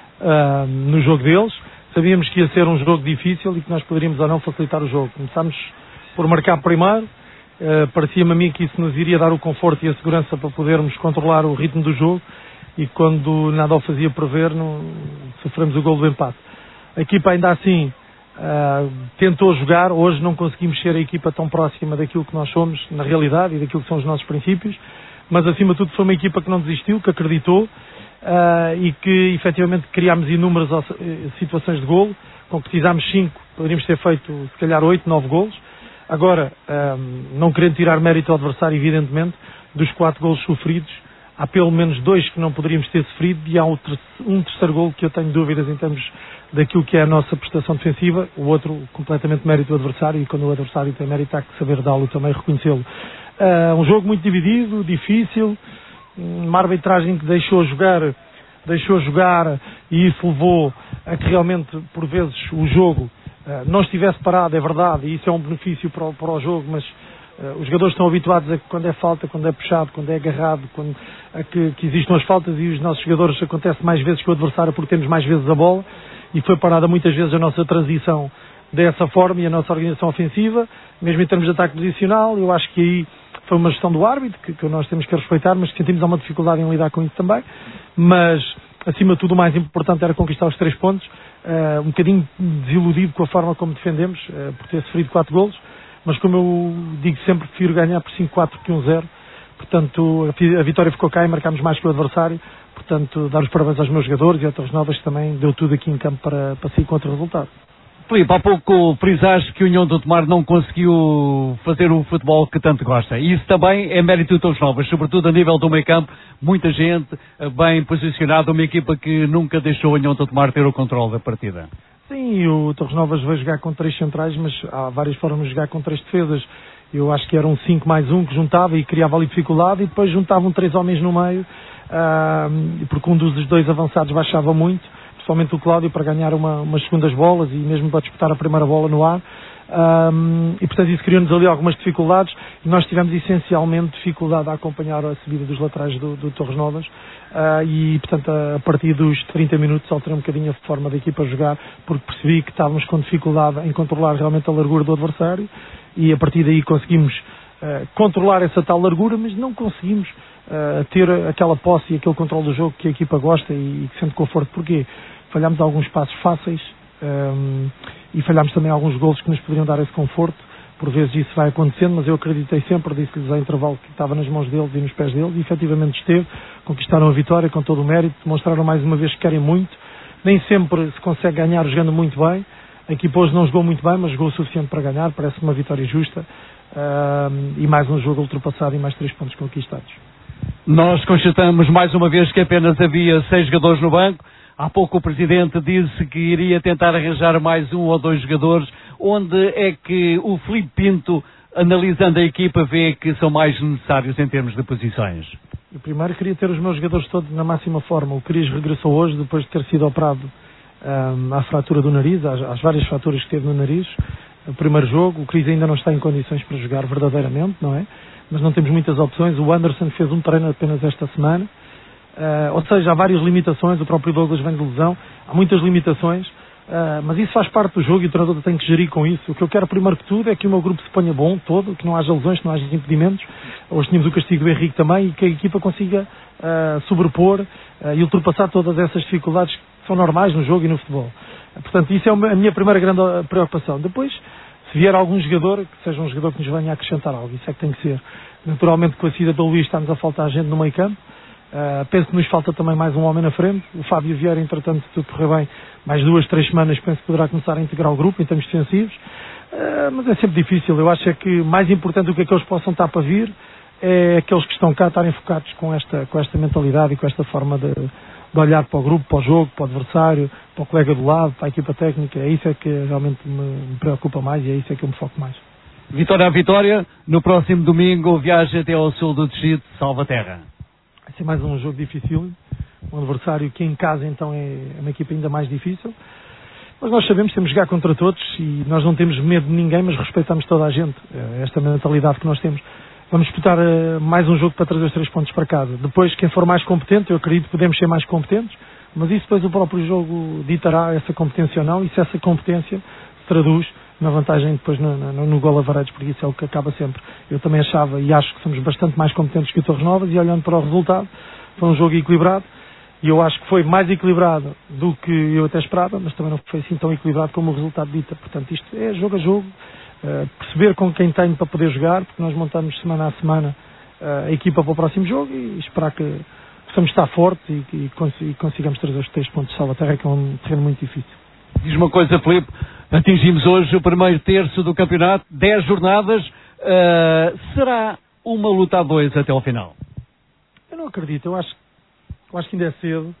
no jogo deles. Sabíamos que ia ser um jogo difícil e que nós poderíamos ou não facilitar o jogo. Começámos por marcar primeiro, parecia-me a mim que isso nos iria dar o conforto e a segurança para podermos controlar o ritmo do jogo, e quando nada o fazia prever, sofremos o golo do empate. A equipa ainda assim tentou jogar. Hoje não conseguimos ser a equipa tão próxima daquilo que nós somos na realidade e daquilo que são os nossos princípios, mas acima de tudo foi uma equipa que não desistiu, que acreditou, e que efetivamente criámos inúmeras situações de golo, concretizámos 5, poderíamos ter feito se calhar 8, 9 golos. Agora, não querendo tirar mérito ao adversário, evidentemente, dos 4 golos sofridos, há pelo menos 2 que não poderíamos ter sofrido, e há um terceiro golo que eu tenho dúvidas em termos daquilo que é a nossa prestação defensiva, o outro completamente mérito do adversário, e quando o adversário tem mérito há que saber dá-lo também, reconhecê-lo. Um jogo muito dividido, difícil, uma arbitragem que deixou jogar, e isso levou a que realmente, por vezes, o jogo não estivesse parado, é verdade, e isso é um benefício para o jogo, mas os jogadores estão habituados a que quando é falta, quando é puxado, quando é agarrado, que existam as faltas, e os nossos jogadores acontece mais vezes que o adversário porque temos mais vezes a bola, e foi parada muitas vezes a nossa transição dessa forma e a nossa organização ofensiva, mesmo em termos de ataque posicional. Eu acho que aí foi uma gestão do árbitro, que nós temos que respeitar, mas que sentimos alguma dificuldade em lidar com isso também. Mas, acima de tudo, o mais importante era conquistar os 3 pontos. Um bocadinho desiludido com a forma como defendemos, por ter sofrido 4 golos, mas como eu digo sempre, prefiro ganhar por 5-4 que 1-0. Portanto, a vitória ficou cá e marcámos mais que o adversário. Portanto, dar os parabéns aos meus jogadores e a Torres Novas, que também deu tudo aqui em campo para sair com outro resultado. Filipe, há pouco frisaste que o União do Tomar não conseguiu fazer o futebol que tanto gosta. E isso também é mérito de Torres Novas, sobretudo a nível do meio campo. Muita gente bem posicionada, uma equipa que nunca deixou o União do Tomar ter o controle da partida. Sim, o Torres Novas veio jogar com 3 centrais, mas há várias formas de jogar com 3 defesas. Eu acho que era um 5+1 que juntava e criava ali dificuldade, e depois juntavam 3 homens no meio, porque um dos 2 avançados baixava muito, principalmente o Cláudio, para ganhar umas segundas bolas e mesmo para disputar a primeira bola no ar. E portanto isso criou-nos ali algumas dificuldades, e nós tivemos essencialmente dificuldade a acompanhar a subida dos laterais do Torres Novas, e portanto a partir dos 30 minutos alterei um bocadinho a forma da equipa a jogar, porque percebi que estávamos com dificuldade em controlar realmente a largura do adversário, e a partir daí conseguimos controlar essa tal largura, mas não conseguimos ter aquela posse e aquele controle do jogo que a equipa gosta e que sente conforto. Porquê? Falhámos alguns passos fáceis, e falhámos também alguns golos que nos poderiam dar esse conforto. Por vezes isso vai acontecendo, mas eu acreditei sempre, disse-lhes ao intervalo que estava nas mãos deles e nos pés deles, e efetivamente esteve. Conquistaram a vitória com todo o mérito, demonstraram mais uma vez que querem muito. Nem sempre se consegue ganhar jogando muito bem. A equipa hoje não jogou muito bem, mas jogou o suficiente para ganhar, parece uma vitória justa, e mais um jogo ultrapassado e mais 3 pontos conquistados. Nós constatamos mais uma vez que apenas havia 6 jogadores no banco. Há pouco o Presidente disse que iria tentar arranjar mais 1 ou 2 jogadores. Onde é que o Filipe Pinto, analisando a equipa, vê que são mais necessários em termos de posições? Eu primeiro queria ter os meus jogadores todos na máxima forma. O Cris regressou hoje, depois de ter sido operado à fratura do nariz, às várias fraturas que teve no nariz. O primeiro jogo, o Cris ainda não está em condições para jogar verdadeiramente, não é? Mas não temos muitas opções. O Anderson fez um treino apenas esta semana. Ou seja, há várias limitações. O próprio Douglas vem de lesão. Há muitas limitações, mas isso faz parte do jogo e o treinador tem que gerir com isso. O que eu quero primeiro que tudo é que o meu grupo se ponha bom todo, que não haja lesões, que não haja impedimentos. Hoje tínhamos o castigo do Henrique também, e que a equipa consiga sobrepor e ultrapassar todas essas dificuldades que são normais no jogo e no futebol. Portanto, isso é a minha primeira grande preocupação. Depois, se vier algum jogador, que seja um jogador que nos venha a acrescentar algo, isso é que tem que ser. Naturalmente, com a saída do Luís está-nos a faltar gente no meio campo. Penso que nos falta também mais um homem na frente. O Fábio Vieira, entretanto, se tudo correr bem, mais 2, 3 semanas penso que poderá começar a integrar o grupo em termos defensivos. Mas é sempre difícil. Eu acho que mais importante do que aqueles que possam estar para vir é aqueles que estão cá estarem focados com esta mentalidade e com esta forma de olhar para o grupo, para o jogo, para o adversário, para o colega do lado, para a equipa técnica. É isso que realmente me preocupa mais, e é isso que eu me foco mais. Vitória a vitória, no próximo domingo viagem até ao sul do distrito de Salvaterra. Vai ser mais um jogo difícil, um adversário que em casa então é uma equipa ainda mais difícil. Mas nós sabemos que temos de jogar contra todos e nós não temos medo de ninguém, mas respeitamos toda a gente. Esta mentalidade que nós temos. Vamos disputar mais um jogo para trazer os 3 pontos para casa. Depois, quem for mais competente, eu acredito que podemos ser mais competentes, mas isso depois o próprio jogo ditará essa competência ou não, e se essa competência se traduz na vantagem depois no gol a Varedes, porque isso é o que acaba sempre. Eu também achava e acho que somos bastante mais competentes que o Torres Novas, e olhando para o resultado, foi um jogo equilibrado, e eu acho que foi mais equilibrado do que eu até esperava, mas também não foi assim tão equilibrado como o resultado dita. Portanto, isto é jogo a jogo, perceber com quem tenho para poder jogar, porque nós montamos semana a semana a equipa para o próximo jogo, e esperar que possamos estar fortes e consigamos trazer os 3 pontos de Salvaterra, que é um terreno muito difícil. Diz uma coisa, Filipe, atingimos hoje o primeiro terço do campeonato, 10 jornadas, será uma luta a 2 até ao final? Eu não acredito, eu acho que ainda é cedo,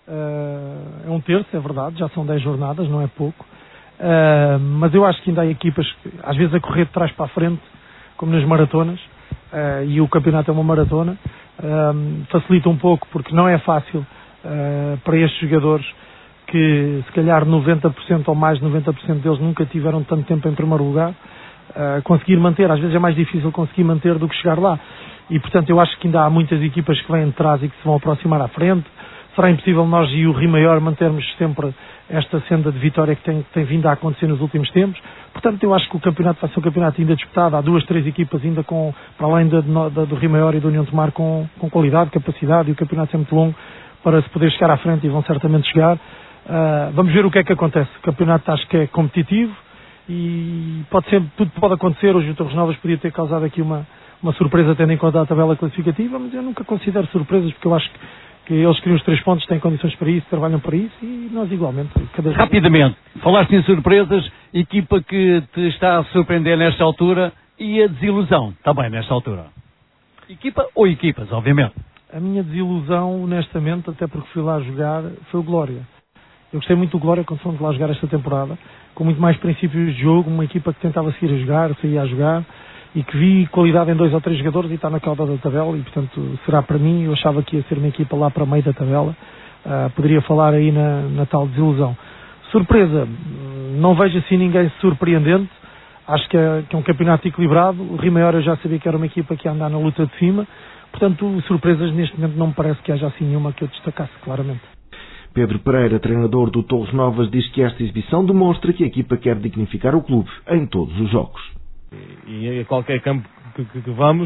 é um terço, é verdade, já são 10 jornadas, não é pouco, mas eu acho que ainda há equipas que, às vezes, a correr de trás para a frente, como nas maratonas, e o campeonato é uma maratona, facilita um pouco, porque não é fácil para estes jogadores, que se calhar 90% ou mais de 90% deles nunca tiveram tanto tempo em primeiro lugar, conseguir manter, às vezes é mais difícil conseguir manter do que chegar lá, e portanto eu acho que ainda há muitas equipas que vêm de trás e que se vão aproximar à frente. Será impossível nós e o Rio Maior mantermos sempre esta senda de vitória que tem vindo a acontecer nos últimos tempos. Portanto, eu acho que o campeonato vai ser um campeonato ainda disputado. Há 2, 3 equipas ainda para além do Rio Maior e do União de Tomar com qualidade, capacidade, e o campeonato é muito longo para se poder chegar à frente, e vão certamente chegar. Vamos ver o que é que acontece. O campeonato acho que é competitivo e tudo pode acontecer. Hoje o Torres Novas podia ter causado aqui uma surpresa, tendo em conta a tabela classificativa, mas eu nunca considero surpresas, porque eu acho que eles criam os 3 pontos, têm condições para isso, trabalham para isso, e nós igualmente. Rapidamente, falaste em surpresas, equipa que te está a surpreender nesta altura e a desilusão também nesta altura? Equipa ou equipas, obviamente. A minha desilusão, honestamente, até porque fui lá jogar, foi o Glória. Eu gostei muito do Glória quando fomos lá jogar esta temporada, com muito mais princípios de jogo, uma equipa que tentava seguir a jogar, saía a jogar, e que vi qualidade em 2 ou 3 jogadores e está na cauda da tabela, e portanto será para mim. Eu achava que ia ser uma equipa lá para meio da tabela, poderia falar aí na tal desilusão. Surpresa, não vejo assim ninguém surpreendente, acho que é um campeonato equilibrado. O Rio Maior eu já sabia que era uma equipa que ia andar na luta de cima, portanto surpresas neste momento não me parece que haja assim nenhuma que eu destacasse claramente. Pedro Pereira, treinador do Torres Novas, diz que esta exibição demonstra que a equipa quer dignificar o clube em todos os jogos. E a qualquer campo que vamos,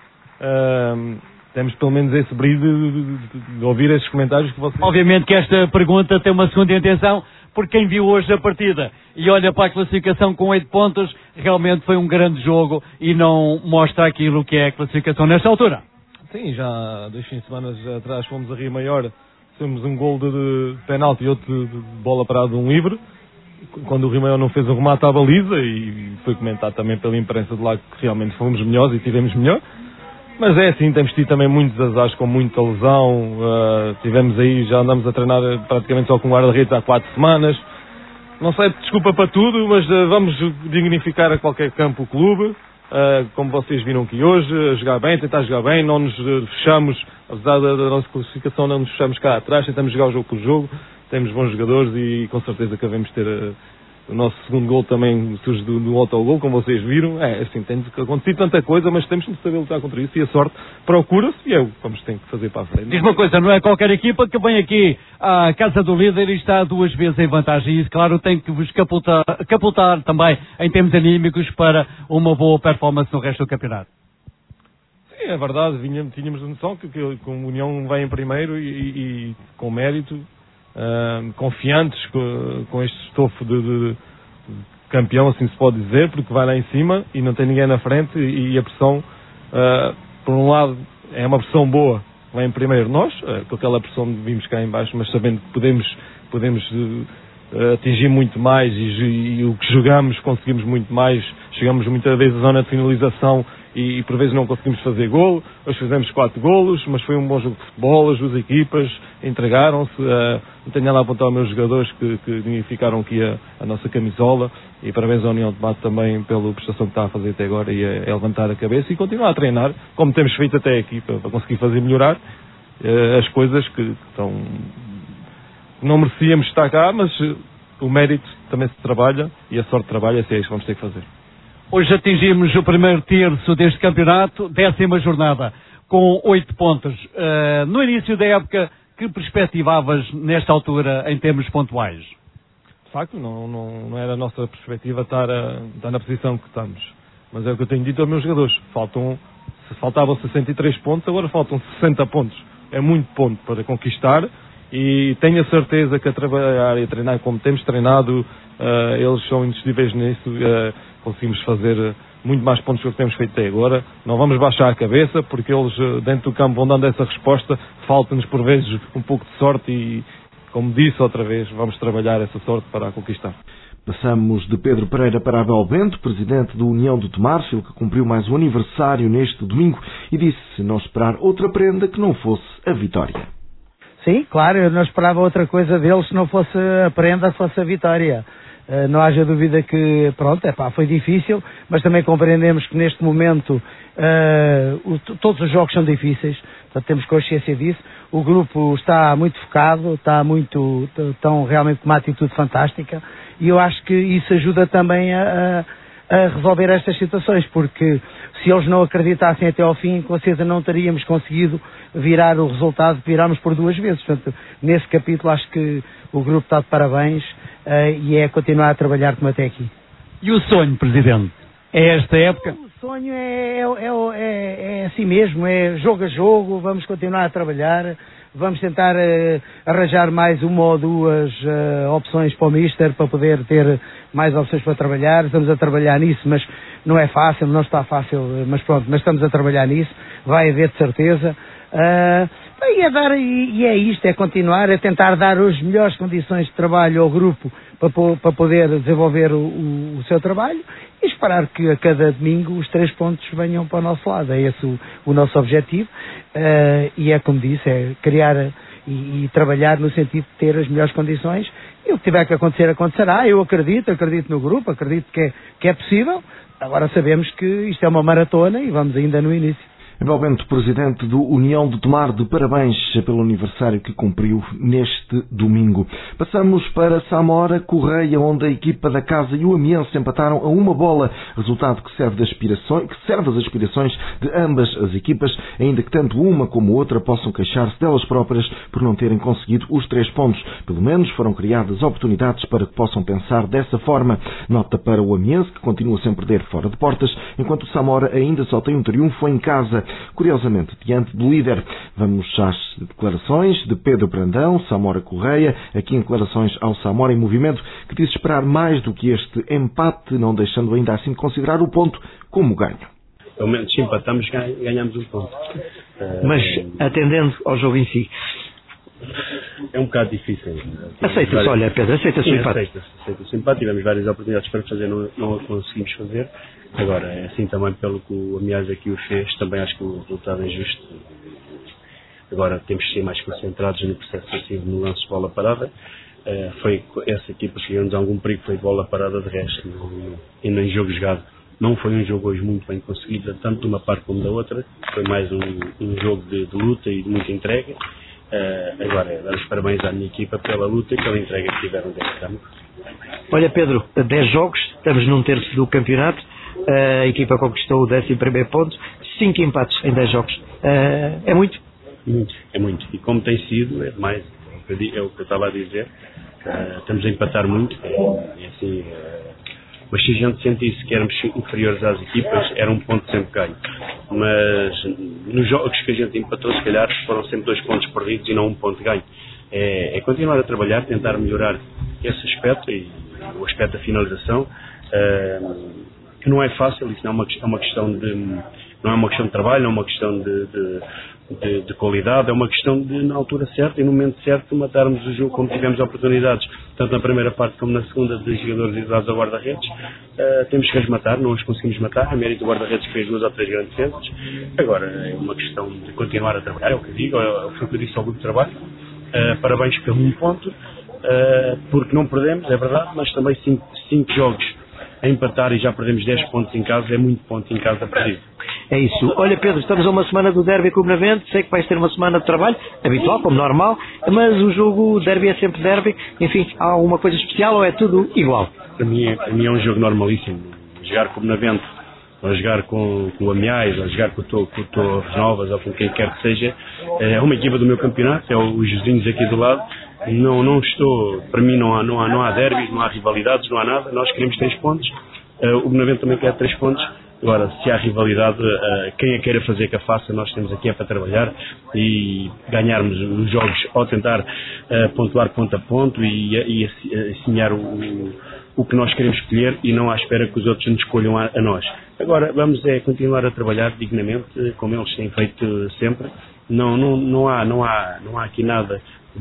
temos pelo menos esse brilho de ouvir esses comentários que vocês... Obviamente que esta pergunta tem uma segunda intenção, porque quem viu hoje a partida e olha para a classificação com 8 pontos, realmente foi um grande jogo e não mostra aquilo que é a classificação nesta altura. Sim, já há 2 fins de semana atrás fomos a Rio Maior, temos um gol de penalti e outro de bola parada de um livre, quando o Rio Maior não fez um remate à baliza, e foi comentado também pela imprensa de lá que realmente fomos melhores e tivemos melhor. Mas é assim, temos tido também muitos azares com muita lesão, tivemos aí, já andamos a treinar praticamente só com guarda-redes há 4 semanas. Não sei, desculpa para tudo, mas vamos dignificar a qualquer campo o clube, como vocês viram aqui hoje, a jogar bem, tentar jogar bem, não nos fechamos, apesar da nossa classificação, não nos fechamos cá atrás, tentamos jogar o jogo por jogo, temos bons jogadores e com certeza que devemos ter o nosso segundo gol também surge do autogol, como vocês viram. Assim, tem acontecido tanta coisa, mas temos de saber lutar contra isso, e a sorte procura-se e é o que vamos ter que fazer para a frente. Diz uma coisa, não é qualquer equipa que vem aqui à casa do líder e está 2 vezes em vantagem, e isso, claro, tem que vos capotar também em termos anímicos para uma boa performance no resto do campeonato. Sim, é verdade, tínhamos a noção que a União vem em primeiro e com mérito, confiantes com este estofo de campeão, assim se pode dizer, porque vai lá em cima e não tem ninguém na frente, e a pressão, por um lado, é uma pressão boa lá em primeiro nós, com aquela pressão de vimos cá em baixo, mas sabendo que podemos atingir muito mais, e o que jogamos conseguimos muito mais, chegamos muitas vezes à zona de finalização e por vezes não conseguimos fazer golo. Hoje fizemos 4 golos, mas foi um bom jogo de futebol, as 2 equipas entregaram-se. Não tenho nada a apontar aos meus jogadores que dignificaram aqui a nossa camisola, e parabéns à União de Mate também pela prestação que está a fazer até agora, e é levantar a cabeça e continuar a treinar, como temos feito até aqui, para conseguir fazer melhorar as coisas que estão... Não merecíamos estar cá, mas o mérito também se trabalha e a sorte trabalha, e é isso que vamos ter que fazer. Hoje atingimos o primeiro terço deste campeonato, 10ª jornada, com 8 pontos. No início da época, que perspectivavas nesta altura em termos pontuais? De facto, não era a nossa perspectiva estar na posição que estamos. Mas é o que eu tenho dito aos meus jogadores. Faltavam 63 pontos, agora faltam 60 pontos. É muito ponto para conquistar, e tenho a certeza que a trabalhar e a treinar como temos treinado, eles são indiscutíveis nisso. Conseguimos fazer muito mais pontos do que temos feito até agora. Não vamos baixar a cabeça, porque eles dentro do campo vão dando essa resposta. Falta-nos por vezes um pouco de sorte e, como disse outra vez, vamos trabalhar essa sorte para a conquistar. Passamos de Pedro Pereira para Abel Bento, presidente da União de Tomar, ele que cumpriu mais um aniversário neste domingo, e disse não esperar outra prenda que não fosse a vitória. Sim, claro, eu não esperava outra coisa deles se não fosse a prenda, fosse a vitória. Não haja dúvida que, foi difícil, mas também compreendemos que neste momento todos os jogos são difíceis, portanto temos consciência disso. O grupo está muito focado, estão realmente com uma atitude fantástica, e eu acho que isso ajuda também a resolver estas situações, porque se eles não acreditassem até ao fim, com certeza não teríamos conseguido virar o resultado, virámos por 2 vezes. Portanto, nesse capítulo acho que o grupo está de parabéns, e é continuar a trabalhar como até aqui. E o sonho, Presidente? É esta época? O sonho é assim mesmo, é jogo a jogo, vamos continuar a trabalhar, vamos tentar arranjar mais 1 ou 2 opções para o Mister, para poder ter mais opções para trabalhar. Estamos a trabalhar nisso, mas não é fácil, não está fácil, mas estamos a trabalhar nisso, vai haver de certeza. E é isto, é continuar a tentar dar as melhores condições de trabalho ao grupo para poder desenvolver o seu trabalho e esperar que a cada domingo os 3 pontos venham para o nosso lado. É esse o nosso objetivo e é como disse, é criar e trabalhar no sentido de ter as melhores condições e o que tiver que acontecer, acontecerá. Eu acredito no grupo, acredito que é possível. Agora sabemos que isto é uma maratona e vamos ainda no início. Abel Bento, presidente do União de Tomar, de parabéns pelo aniversário que cumpriu neste domingo. Passamos para Samora Correia, onde a equipa da Casa e o Amiense empataram a 1-1, resultado que serve das aspirações de ambas as equipas, ainda que tanto uma como outra possam queixar-se delas próprias por não terem conseguido os 3 pontos. Pelo menos foram criadas oportunidades para que possam pensar dessa forma. Nota para o Amiense, que continua sem perder fora de portas, enquanto o Samora ainda só tem um triunfo em casa. Curiosamente, diante do líder. Vamos às declarações de Pedro Brandão, Samora Correia, aqui em declarações ao Samora em Movimento, que diz esperar mais do que este empate, não deixando ainda assim de considerar o ponto como ganho. Pelo menos se empatamos, ganhamos um ponto. Mas atendendo ao jogo em si. É um bocado difícil. Aceita-se, olha Pedro, aceita-se o empate. Aceita-se o empate, tivemos várias oportunidades para fazer, não a conseguimos fazer. Agora, é assim também pelo que o Amiás aqui o fez, também acho que o resultado é justo. Agora temos que ser mais concentrados no processo defensivo, no lance de bola parada. Foi essa equipa que ganhou-nos algum perigo, foi de bola parada, de resto, e nem jogo jogado. Não foi um jogo hoje muito bem conseguido, tanto de uma parte como da outra. Foi mais um jogo de luta e de muita entrega. Agora, dar os parabéns à minha equipa pela luta e pela entrega que tiveram dentro de campo. Olha Pedro, 10 jogos, estamos num terço do campeonato. A equipa conquistou o 11º ponto, 5 empates em 10 jogos. É muito? É muito. E como tem sido, é demais. É o que eu estava a dizer. Estamos a empatar muito. Assim, mas se a gente sentisse que éramos inferiores às equipas, era um ponto sempre ganho. Mas nos jogos que a gente empatou, se calhar, foram sempre 2 pontos perdidos e não 1 ponto ganho. É continuar a trabalhar, tentar melhorar esse aspecto e o aspecto da finalização. Que não é fácil, isso não é uma questão de trabalho, não é uma questão de qualidade, é uma questão de, na altura certa e no momento certo, matarmos o jogo como tivemos oportunidades, tanto na primeira parte como na segunda, de jogadores isolados ao guarda-redes. Temos que as matar, não os conseguimos matar, a mérito do guarda-redes que fez 2 ou 3 grandes defesas. Agora, é uma questão de continuar a trabalhar, é o que digo, é o que eu disse ao grupo de trabalho. Parabéns pelo 1 ponto, porque não perdemos, é verdade, mas também 5 jogos a empatar e já perdemos 10 pontos em casa, é muito ponto em casa perdido. É isso. Olha Pedro, estamos a uma semana do derby com o Benavente, sei que vais ter uma semana de trabalho, habitual, como normal, mas o jogo derby é sempre derby, enfim, há alguma coisa especial ou é tudo igual? Para mim é um jogo normalíssimo. Jogar com o Benavente, ou jogar com o Amiás, ou jogar com o Torres Novas, ou com quem quer que seja, é uma equipa do meu campeonato, é os vizinhos aqui do lado. Não estou, para mim não há derbys, não há rivalidades, não há nada, nós queremos 3 pontos, o Benavente também quer 3 pontos. Agora, se há rivalidade, quem a queira fazer que a faça, nós temos aqui para trabalhar e ganharmos os jogos ou tentar pontuar ponto a ponto e assinhar o que nós queremos escolher e não à espera que os outros nos escolham a nós. Agora, vamos continuar a trabalhar dignamente, como eles têm feito sempre. Não há aqui nada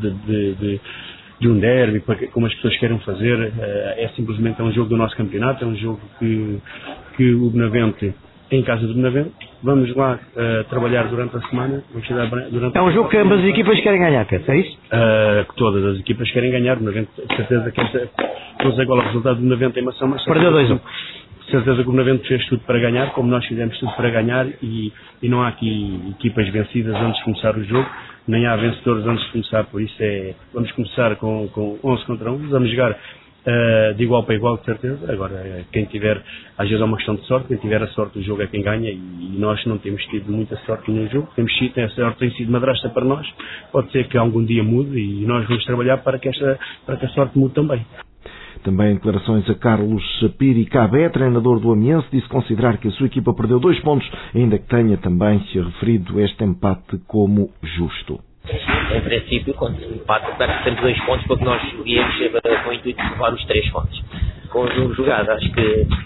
de um derby, como as pessoas querem fazer. É simplesmente um jogo do nosso campeonato, é um jogo que o Benavente, em casa do Benavente, vamos lá trabalhar durante a semana. É um jogo que ambas as equipas querem ganhar, Pedro, é isso? Todas as equipas querem ganhar, o Benavente, certeza que não sei qual é o resultado do Benavente em Mação, mas perdeu 2-1. Certeza que o Benavente fez tudo para ganhar, como nós fizemos tudo para ganhar, e não há aqui equipas vencidas antes de começar o jogo, nem há vencedores antes de começar, por isso vamos começar com 11 contra 11, vamos jogar de igual para igual, de certeza. Agora, quem tiver, às vezes é uma questão de sorte, quem tiver a sorte do jogo é quem ganha, e nós não temos tido muita sorte no jogo, a sorte tem sido madrasta para nós, pode ser que algum dia mude, e nós vamos trabalhar para que a sorte mude também. Também declarações a Carlos Piri Cabé, treinador do Amiense, disse considerar que a sua equipa perdeu 2 pontos, ainda que tenha também se referido este empate como justo. Em princípio, quando se empata, temos 2 pontos porque nós viemos com o intuito de levar os 3 pontos. Com o jogo jogado, acho que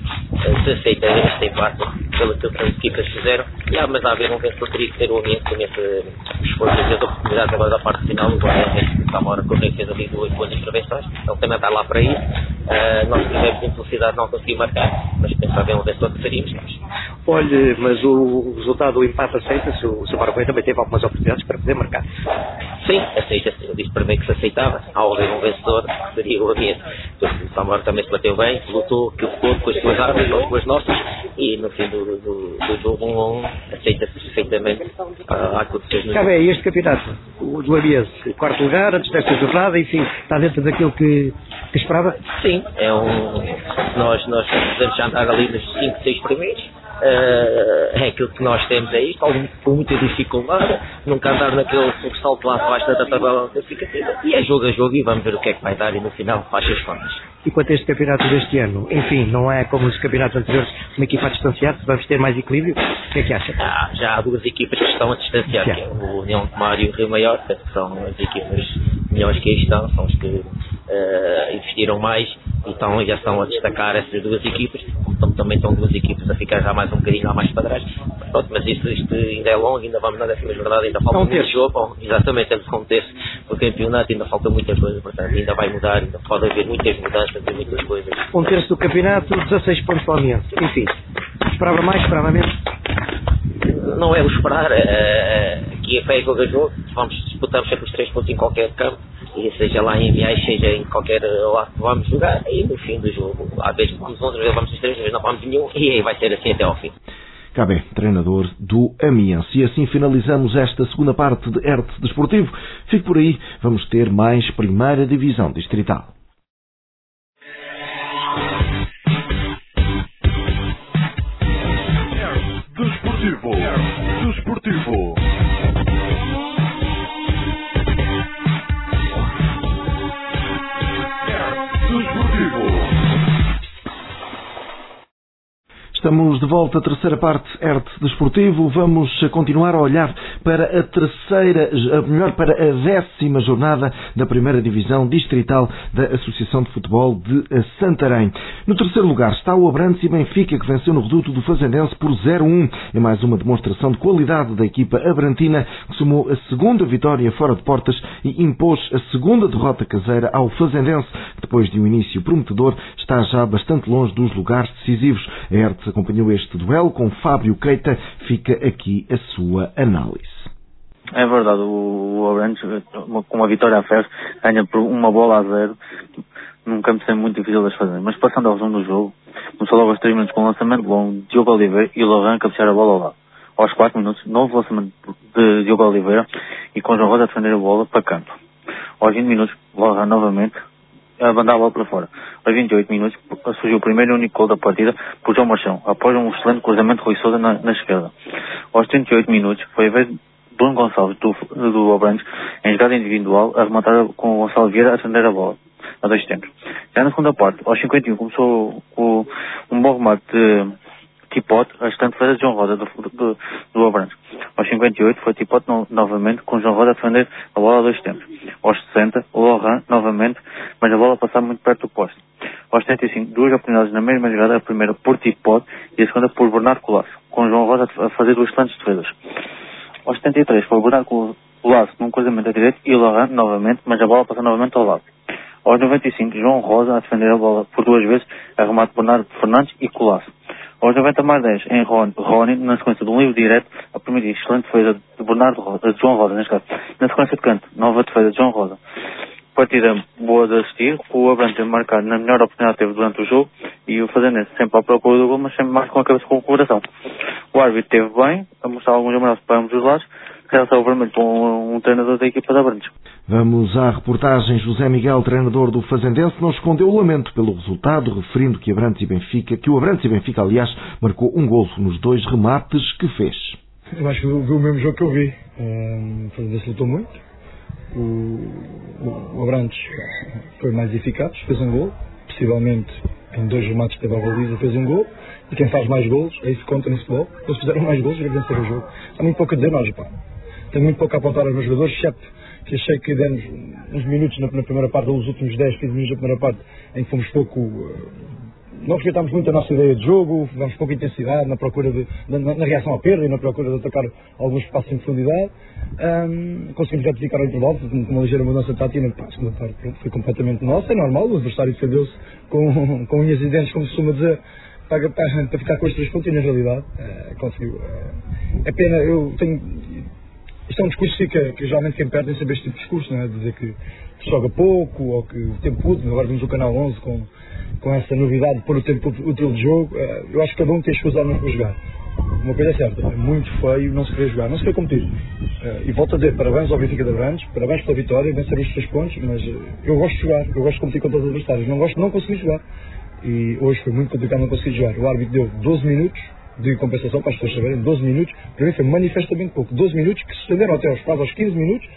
se aceita este empate pelo que as equipas fizeram, mas a haver um vencedor teria que ser o Amiens com esse esforço e as oportunidades agora da parte final. O Guarani está uma hora que fez ali duas boas intervenções, ele também está lá para isso. Nós tivemos infelicidade, não consegui marcar, mas penso haver um vencedor que seríamos nós. Olha, mas o resultado do empate aceita-se, o Sr. Barroia também teve algumas oportunidades para poder marcar. Sim, aceita-se. Eu disse para mim que se aceitava. Ao haver um vencedor, seria o Amiens. O Samora também se bateu bem, lutou, que ficou com as suas armas, com as nossas, e no fim do jogo 1-1 aceita-se perfeitamente aquilo que fez no jogo. Este campeonato, o do Amiens, quarto lugar, antes desta jornada, enfim, está dentro daquilo que esperava? Sim, nós podemos já andar ali nos 5, 6 primeiros. É aquilo que nós temos aí, com muita dificuldade, nunca andar naquele salto lá abaixo da tabela classificativa, e é jogo a jogo e vamos ver o que é que vai dar e no final faz as contas. E quanto a este campeonato deste ano, enfim, não é como os campeonatos anteriores, uma equipa a distanciar-se, vamos ter mais equilíbrio? O que é que acha? Já há duas equipas que estão a distanciar, que é o União de Tomar e o Rio Maior, que são as equipas melhores que aí estão, são os que investiram mais, então já estão a destacar essas duas equipas, como também estão duas equipas a ficar já mais um bocadinho lá mais para trás. Pronto, mas isto ainda é longo, ainda vamos na 10ª jornada, ainda falta muito jogo. Bom, exatamente, temos um terço do campeonato, ainda falta muita coisa, portanto ainda vai mudar, ainda pode haver muitas mudanças e muitas coisas. Um terço do campeonato, 16 pontos para o Amiens. Enfim, esperava mais, esperava menos? Não é o esperar, aqui é pé jogo a jogo, disputamos sempre os 3 pontos em qualquer campo, e seja lá em Amiens, seja em qualquer lado que vamos jogar, e no fim do jogo, às vezes vamos 11, às vezes vamos os 3, às vezes não vamos nenhum, e aí vai ser assim até ao fim. Cabé, treinador do Amiens. E assim finalizamos esta segunda parte de ERT Desportivo. Fique por aí, vamos ter mais Primeira Divisão Distrital. Desportivo. Desportivo. Estamos de volta à terceira parte ERT Desportivo. Vamos continuar a olhar para a para a 10ª jornada da primeira divisão distrital da Associação de Futebol de Santarém. No terceiro lugar está o Abrantes e Benfica, que venceu no reduto do Fazendense por 0-1. É mais uma demonstração de qualidade da equipa abrantina, que somou a segunda vitória fora de portas e impôs a segunda derrota caseira ao Fazendense, que depois de um início prometedor está já bastante longe dos lugares decisivos. A ERT acompanhou este duelo com Fábio Keita. Fica aqui a sua análise. É verdade, o Abrantes, com uma vitória a ferro, ganha por 1-0, num campo sempre muito difícil de fazer. Mas passando ao resumo do jogo, começou logo aos 3 minutos com um lançamento bom de Diogo Oliveira e o Laurent cabecear a bola ao lado. Aos 4 minutos, novo lançamento de Diogo Oliveira e com João Rosa a defender a bola para canto. Aos 20 minutos, Laurent novamente a mandar a bola para fora. Aos 28 minutos, surgiu o primeiro e único gol da partida por João Marchão, após um excelente cruzamento de Rui Sousa na esquerda. Aos 38 minutos, foi a vez de Bruno Gonçalves do Abrantes, em jogada individual, a rematar com o Gonçalo Vieira a defender a bola, a 2 tempos. Já na segunda parte, aos 51, começou com um bom remate de Tipote, a excelente defesa de João Rosa do Abrantes. Aos 58 foi Tipote novamente, com João Rosa a defender a bola a 2 tempos. Aos 60, o Laurent novamente, mas a bola passava muito perto do poste. Aos 75, duas oportunidades na mesma jogada, a primeira por Tipote e a segunda por Bernardo Colasso, com João Rosa a fazer 2 excelentes defesas. Aos 73 foi o Bernardo Colasso num cruzamento a direito e o Laurent novamente, mas a bola passa novamente ao lado. Aos 95, João Rosa a defender a bola por 2 vezes, a remate de Bernardo Fernandes e Colasso. Aos 90+10, em Rony, na sequência de um livre direto, a primeira excelente defesa de João Rosa, neste caso. Na sequência de canto, nova defesa de João Rosa. Partida boa de assistir, o Abrantes a marcar na melhor oportunidade que teve durante o jogo e o Fazendense sempre à procura do gol, mas sempre mais com a cabeça com o coração. O árbitro esteve bem, a mostrar alguns amarelos para ambos os lados, realçar o vermelho com um treinador da equipa de Abrantes. Vamos à reportagem. José Miguel, treinador do Fazendense, não escondeu o lamento pelo resultado, referindo que o Abrantes e Benfica, aliás, marcou um golo nos 2 remates que fez. Eu acho que viu o mesmo jogo que eu vi. O Fazendense lutou muito. O Abrantes foi mais eficaz, fez um golo, possivelmente em 2 remates que teve a baliza, fez um golo, e quem faz mais golos, é isso que conta no futebol. Eles fizeram mais golos e vencer o jogo. Há muito pouco a dizer nós, pá. Tenho muito pouco a apontar aos meus jogadores, exceto que achei que demos uns minutos na primeira parte, ou os últimos 10, 15 minutos da primeira parte, em que fomos pouco não respeitámos muito a nossa ideia de jogo, tivemos pouca intensidade na procura na reação à perda e na procura de atacar alguns espaços em profundidade. Conseguimos retificar o intervalo com uma ligeira mudança tática, a segunda parte foi completamente nossa, é normal, o adversário defendeu-se com unhas e dentes, como se costuma dizer, para ficar com os 3 pontos, e na realidade conseguiu. É pena, isto é um discurso que geralmente quem perde tem saber este tipo de discurso, não é? De dizer que se joga pouco ou que o tempo útil. Agora vimos o Canal 11 com essa novidade de pôr o tempo útil de jogo. Eu acho que cada um tem as suas armas para jogar. Uma coisa é certa, é muito feio não se querer jogar, não se querer competir. E volto a dizer, parabéns ao Benfica de Abrantes, parabéns pela vitória, vencer os 3 pontos, mas eu gosto de jogar, eu gosto de competir contra os adversários, não gosto de não conseguir jogar. E hoje foi muito complicado não conseguir jogar. O árbitro deu 12 minutos de compensação, para as pessoas saberem, 12 minutos, para mim foi manifestamente pouco. 12 minutos que se estenderam até aos 15 minutos,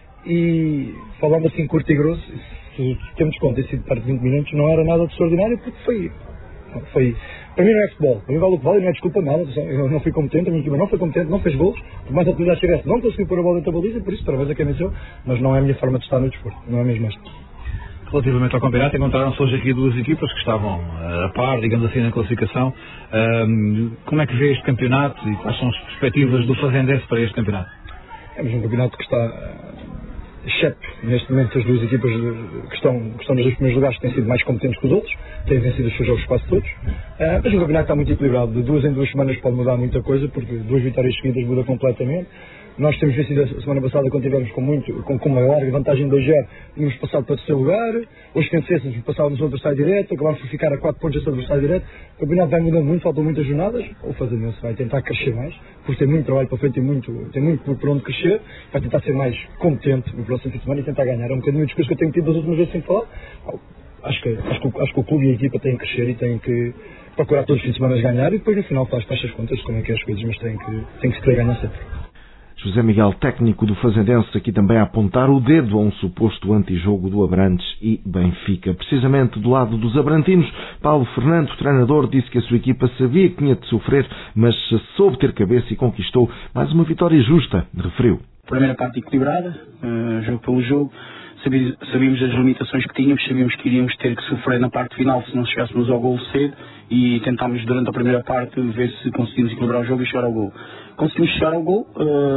e falando assim curto e grosso, se temos conta ter sido perto de 20 minutos, não era nada de extraordinário, porque foi para mim não é futebol, para mim vale o que vale, não é desculpa nada, eu não fui competente, a minha equipa não foi competente, não fez golos, por mais atividade que tivesse, não conseguiu pôr a bola dentro da baliza, por isso parabéns a quem venceu, mas não é a minha forma de estar no desporto, não é mesmo esta. Relativamente ao campeonato, encontraram-se hoje aqui 2 equipas que estavam a par, digamos assim, na classificação. Como é que vê este campeonato e quais são as perspectivas do Fazendense para este campeonato? É um campeonato que está, exceto neste momento as 2 equipas que estão nos 2 primeiros lugares, que têm sido mais competentes que os outros, têm vencido os seus jogos quase todos, mas o campeonato está muito equilibrado. De 2 em 2 semanas pode mudar muita coisa, porque 2 vitórias seguidas muda completamente. Nós temos vencido a semana passada, quando tivemos com uma larga vantagem de 2-0, tínhamos passado para o 3º lugar. Hoje, que vencêssemos, passávamos ao adversário direto, acabámos por ficar a 4 pontos desse adversário direto. O campeonato vai mudando muito, faltam muitas jornadas. O Fazendense vai tentar crescer mais, porque tem muito trabalho para frente, tem muito por onde crescer. Vai tentar ser mais competente no próximo fim de semana e tentar ganhar. É um bocadinho o discurso que eu tenho tido das últimas vezes sem falar. Acho que o clube e a equipa têm que crescer e têm que procurar todos os fins de semana ganhar, e depois no final faz as contas de como é que é as coisas, mas tem que se querer ganhar sempre. José Miguel, técnico do Fazendense, aqui também a apontar o dedo a um suposto antijogo do Abrantes e Benfica. Precisamente do lado dos abrantinos, Paulo Fernando, treinador, disse que a sua equipa sabia que tinha de sofrer, mas soube ter cabeça e conquistou mais uma vitória justa, referiu. Primeira parte equilibrada, jogo pelo jogo. Sabíamos as limitações que tínhamos, sabíamos que iríamos ter que sofrer na parte final se não chegássemos ao golo cedo, e tentámos durante a primeira parte ver se conseguimos equilibrar o jogo e chegar ao golo. Conseguimos chegar ao gol,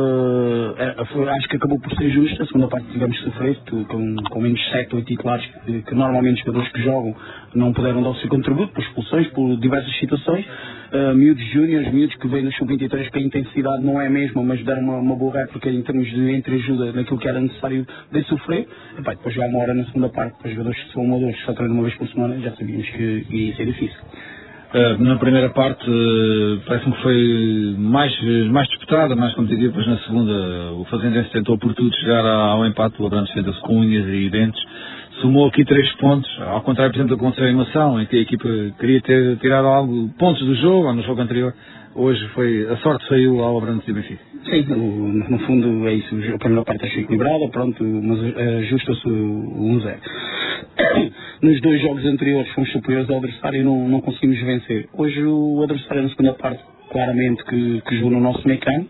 acho que acabou por ser justo. A segunda parte tivemos de sofrer, com menos 7 ou 8 titulares, que normalmente os jogadores que jogam não puderam dar o seu contributo, por expulsões, por diversas situações. Miúdos júniores, miúdos que vêm no sub-23, que a intensidade não é a mesma, mas deram uma boa réplica em termos de entreajuda naquilo que era necessário de sofrer. E, depois já uma hora na segunda parte, para os jogadores que são amadores, que só treinam uma vez por semana, já sabíamos que ia ser difícil. Na primeira parte parece-me que foi mais disputada, mais competitiva, depois na segunda o Fazendense tentou por tudo chegar ao empate, o Abrantes tentou-se com unhas e dentes, somou aqui 3 pontos, ao contrário, por exemplo, da contra a animação, em que a equipa queria ter tirado pontos do jogo, ou no jogo anterior. Hoje a sorte saiu ao Abrantes e Benfica. Sim, no fundo é isso. A primeira parte achei equilibrada, pronto, mas ajusta-se o 1-0. Nos 2 jogos anteriores fomos superiores ao adversário e não conseguimos vencer. Hoje o adversário na segunda parte, claramente, que jogou no nosso meio campo,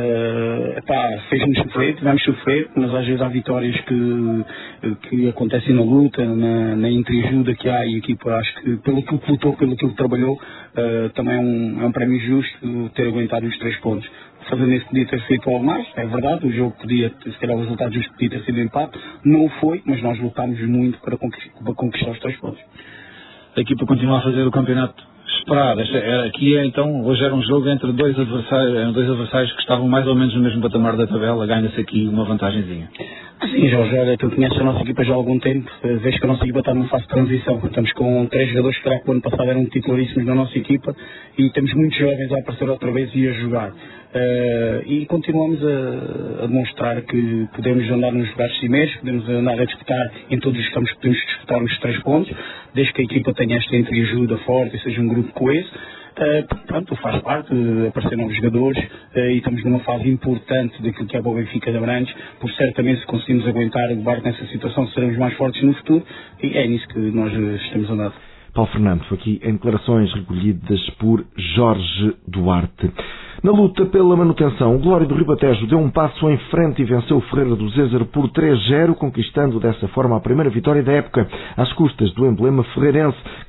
fez-nos sofrer, tivemos sofrer, mas às vezes há vitórias que acontecem na luta, na entreajuda que há, e a equipa, acho que pelo que lutou, pelo que trabalhou, também é um prémio justo ter aguentado os 3 pontos. O Fazendense podia ter feito algo mais, é verdade, o jogo podia, se calhar o resultado justo podia ter sido empate, não o foi, mas nós lutámos muito para conquistar os 3 pontos. A equipa continua a fazer o campeonato esperado. Hoje era um jogo entre dois adversários que estavam mais ou menos no mesmo patamar da tabela, ganha-se aqui uma vantagenzinha. Sim, Jorge, tu conheces a nossa equipa já há algum tempo, vês que a nossa equipa está numa fase de transição. Estamos com 3 jogadores que o ano passado eram titularíssimos na nossa equipa, e temos muitos jovens a aparecer outra vez e a jogar. E continuamos a demonstrar que podemos andar nos lugares cimeiros, podemos andar a disputar em todos os campos, podemos disputar os 3 pontos, desde que a equipa tenha esta entreajuda forte e seja um grupo coeso. Pronto, faz parte, aparecer novos jogadores, e estamos numa fase importante daquilo que é o Benfica de Abrantes, por certamente se conseguimos aguentar o barco nessa situação, seremos mais fortes no futuro, e é nisso que nós estamos andando. Paulo Fernando, foi aqui em declarações recolhidas por Jorge Duarte. Na luta pela manutenção, o Glória do Ribatejo deu um passo em frente e venceu o Ferreira do Zézaro por 3-0, conquistando dessa forma a primeira vitória da época, às custas do emblema ferreirense,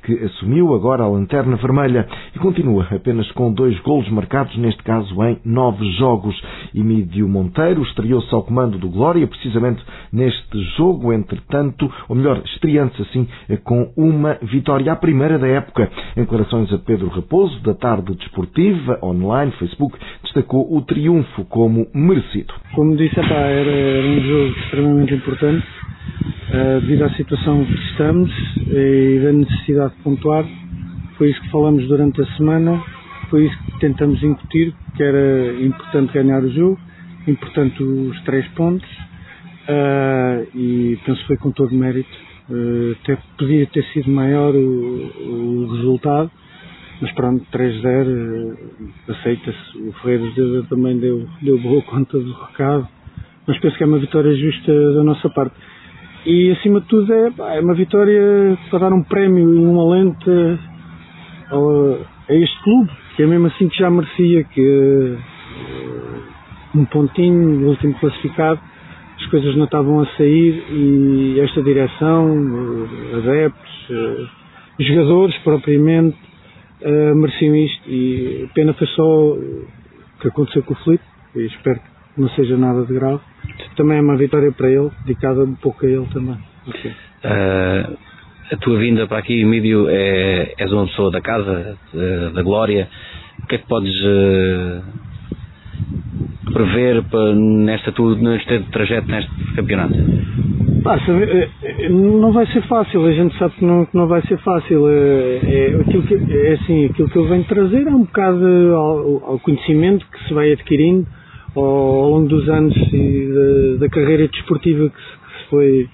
que assumiu agora a lanterna vermelha e continua apenas com 2 golos marcados, neste caso em 9 jogos. Emídio Monteiro estreou-se ao comando do Glória, precisamente neste jogo, entretanto, ou melhor, estreando-se assim com uma vitória, à primeira da época. Em declarações a Pedro Raposo, da Tarde Desportiva, online, Facebook, destacou o triunfo como merecido. Como disse, era um jogo extremamente importante, devido à situação que estamos e da necessidade de pontuar. Foi isso que falamos durante a semana, foi isso que tentamos incutir, que era importante ganhar o jogo, importante os 3 pontos, e penso que foi com todo mérito. Até podia ter sido maior o resultado, mas pronto, 3-0 aceita-se. O Ferreira também deu boa conta do recado, mas penso que é uma vitória justa da nossa parte. E acima de tudo é uma vitória para dar um prémio e um alento a este clube, que é mesmo assim que já merecia, que um pontinho, o último classificado, as coisas não estavam a sair e esta direção, adeptos, jogadores propriamente, mereciam isto, e a pena foi só o que aconteceu com o Filipe, e espero que não seja nada de grave. Também é uma vitória para ele, dedicada um pouco a ele também. Okay. A tua vinda para aqui, Emídio, és uma pessoa da casa, da Glória. O que é que podes prever neste trajeto, neste campeonato? Não vai ser fácil, a gente sabe que não vai ser fácil. Aquilo que eu venho trazer é um bocado ao conhecimento que se vai adquirindo ao longo dos anos e da carreira desportiva que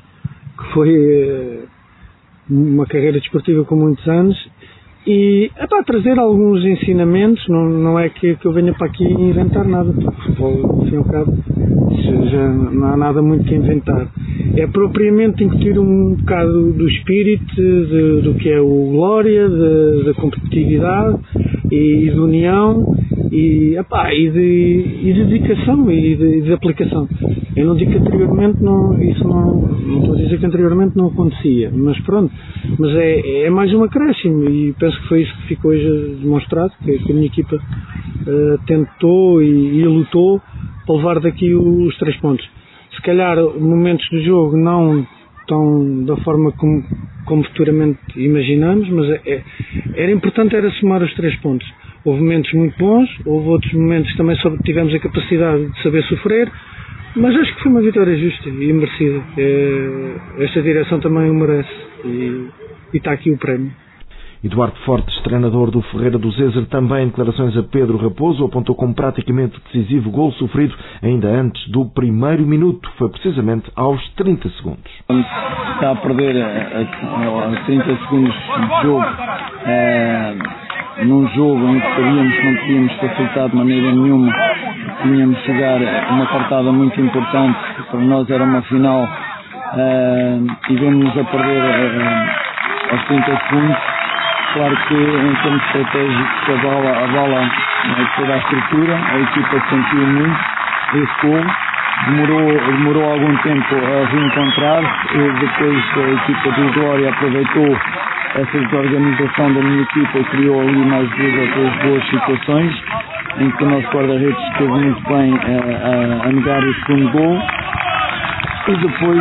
foi uma carreira desportiva com muitos anos, e trazer alguns ensinamentos. Não é que eu venha para aqui inventar nada, porque o futebol, ao fim e ao cabo, já não há nada muito que inventar. É propriamente incutir um bocado do espírito do que é o Glória, da competitividade e de união e de dedicação e de aplicação. Eu não digo que anteriormente não estou a dizer que anteriormente não acontecia, mas pronto, mas é mais um acréscimo, e penso que foi isso que ficou hoje demonstrado, que a minha equipa tentou e lutou para levar daqui os 3 pontos. Se calhar momentos do jogo não tão da forma como futuramente imaginamos, mas era importante somar os 3 pontos. Houve momentos muito bons, houve outros momentos que também tivemos a capacidade de saber sofrer, mas acho que foi uma vitória justa e merecida. Esta direção também o merece, e está aqui o prémio. Eduardo Fortes, treinador do Ferreira do Zezer, também em declarações a Pedro Raposo, apontou como praticamente decisivo o gol sofrido ainda antes do primeiro minuto. Foi precisamente aos 30 segundos. Está a perder a 30 segundos de jogo, num jogo em que sabíamos que não podíamos facilitar de maneira nenhuma, tínhamos de jogar uma cartada muito importante, para nós era uma final, e vemos-nos a perder aos 30 segundos. Claro que em termos estratégicos a bola toda a estrutura, a equipa sentiu muito esse gol, demorou algum tempo a reencontrar-se, depois a equipa do Glória aproveitou essa desorganização da minha equipa e criou ali mais 2 ou 3 boas situações, em que o nosso guarda-redes esteve muito bem a negar o segundo gol, e depois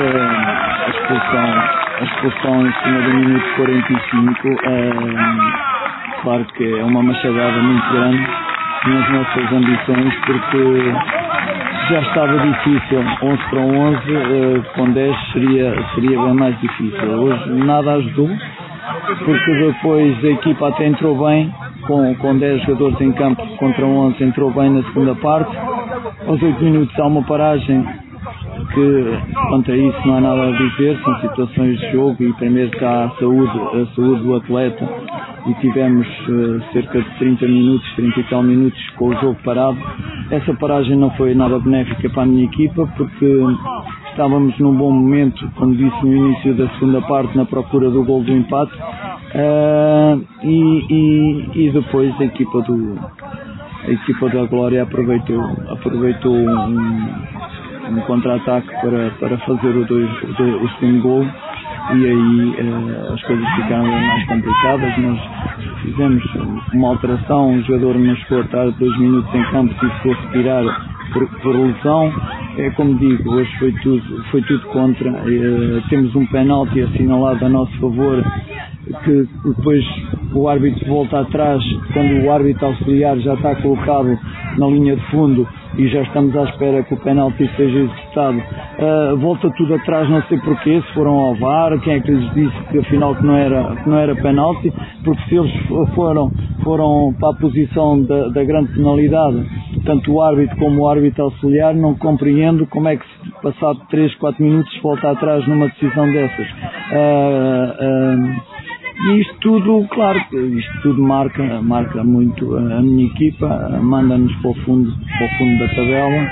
a expulsão em cima do minuto 45, claro que é uma machadada muito grande nas nossas ambições, porque já estava difícil, 11 para 11, com 10 seria bem mais difícil. Hoje nada ajudou, porque depois a equipa até entrou bem, com 10 jogadores em campo contra 11, entrou bem na segunda parte. Aos 8 minutos há uma paragem, que quanto a isso não há nada a dizer, são situações de jogo, e primeiro está a saúde do atleta, e tivemos cerca de 30 e tal minutos com o jogo parado. Essa paragem não foi nada benéfica para a minha equipa, porque estávamos num bom momento, como disse no início da segunda parte, na procura do gol do empate, e depois a equipa da Glória aproveitou um contra-ataque para fazer o segundo gol, e aí as coisas ficaram mais complicadas. Nós fizemos uma alteração, um jogador não chegou a estar 2 minutos em campo, ficou a retirar por lesão. É como digo, hoje foi tudo contra. Temos um penalti assinalado a nosso favor, que depois o árbitro volta atrás, quando o árbitro auxiliar já está colocado na linha de fundo e já estamos à espera que o penalti seja executado. Volta tudo atrás, não sei porquê, se foram ao VAR, quem é que lhes disse que afinal que não era penalti, porque se eles foram para a posição da grande penalidade, tanto o árbitro como o árbitro auxiliar, não compreendo como é que passado 3, 4 minutos volta atrás numa decisão dessas. E isto tudo, claro, isto tudo marca muito a minha equipa, manda-nos para o fundo da tabela,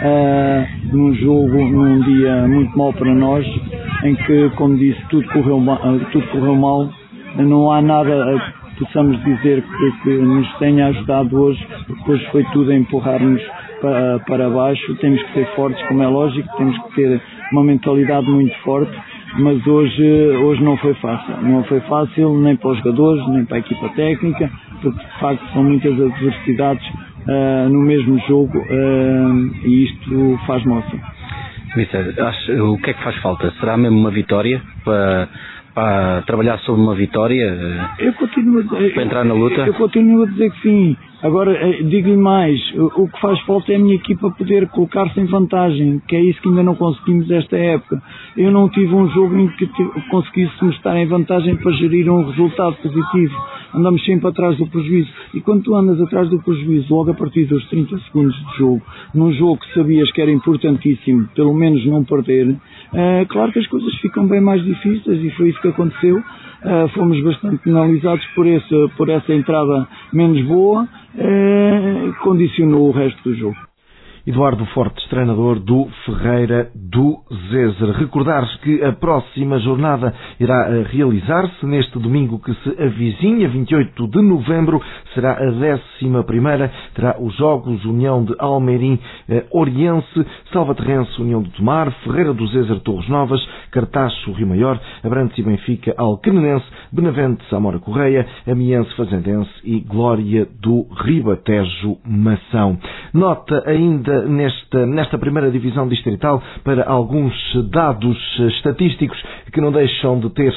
num jogo, num dia muito mau para nós, em que, como disse, tudo correu mal, não há nada que possamos dizer que nos tenha ajudado hoje, porque hoje foi tudo a empurrar-nos para baixo. Temos que ser fortes, como é lógico, temos que ter uma mentalidade muito forte, mas hoje não foi fácil. Não foi fácil nem para os jogadores, nem para a equipa técnica, porque de facto são muitas adversidades no mesmo jogo, e isto faz moça. Vicente, o que é que faz falta? Será mesmo uma vitória para trabalhar sobre uma vitória? Para entrar na luta? Eu continuo a dizer que sim. Agora, digo-lhe mais, o que faz falta é a minha equipa poder colocar-se em vantagem, que é isso que ainda não conseguimos esta época. Eu não tive um jogo em que conseguíssemos estar em vantagem para gerir um resultado positivo. Andamos sempre atrás do prejuízo. E quando tu andas atrás do prejuízo, logo a partir dos 30 segundos de jogo, num jogo que sabias que era importantíssimo, pelo menos não perder, claro que as coisas ficam bem mais difíceis, e foi isso que aconteceu. Fomos bastante penalizados por essa entrada menos boa, condicionou o resto do jogo. Eduardo Fortes, treinador do Ferreira do Zezer. Recordar que a próxima jornada irá realizar-se neste domingo que se avizinha, 28 de novembro, será a 11ª, terá os jogos União de Almeirim, Oriense, Salvaterrense, União do Tomar, Ferreira do Zezer, Torres Novas, Cartacho, Rio Maior, Abrantes e Benfica, Alquenenense, Benavente, Samora Correia, Amiense, Fazendense e Glória do Ribatejo, Mação. Nota ainda nesta primeira divisão distrital para alguns dados estatísticos que não deixam de ter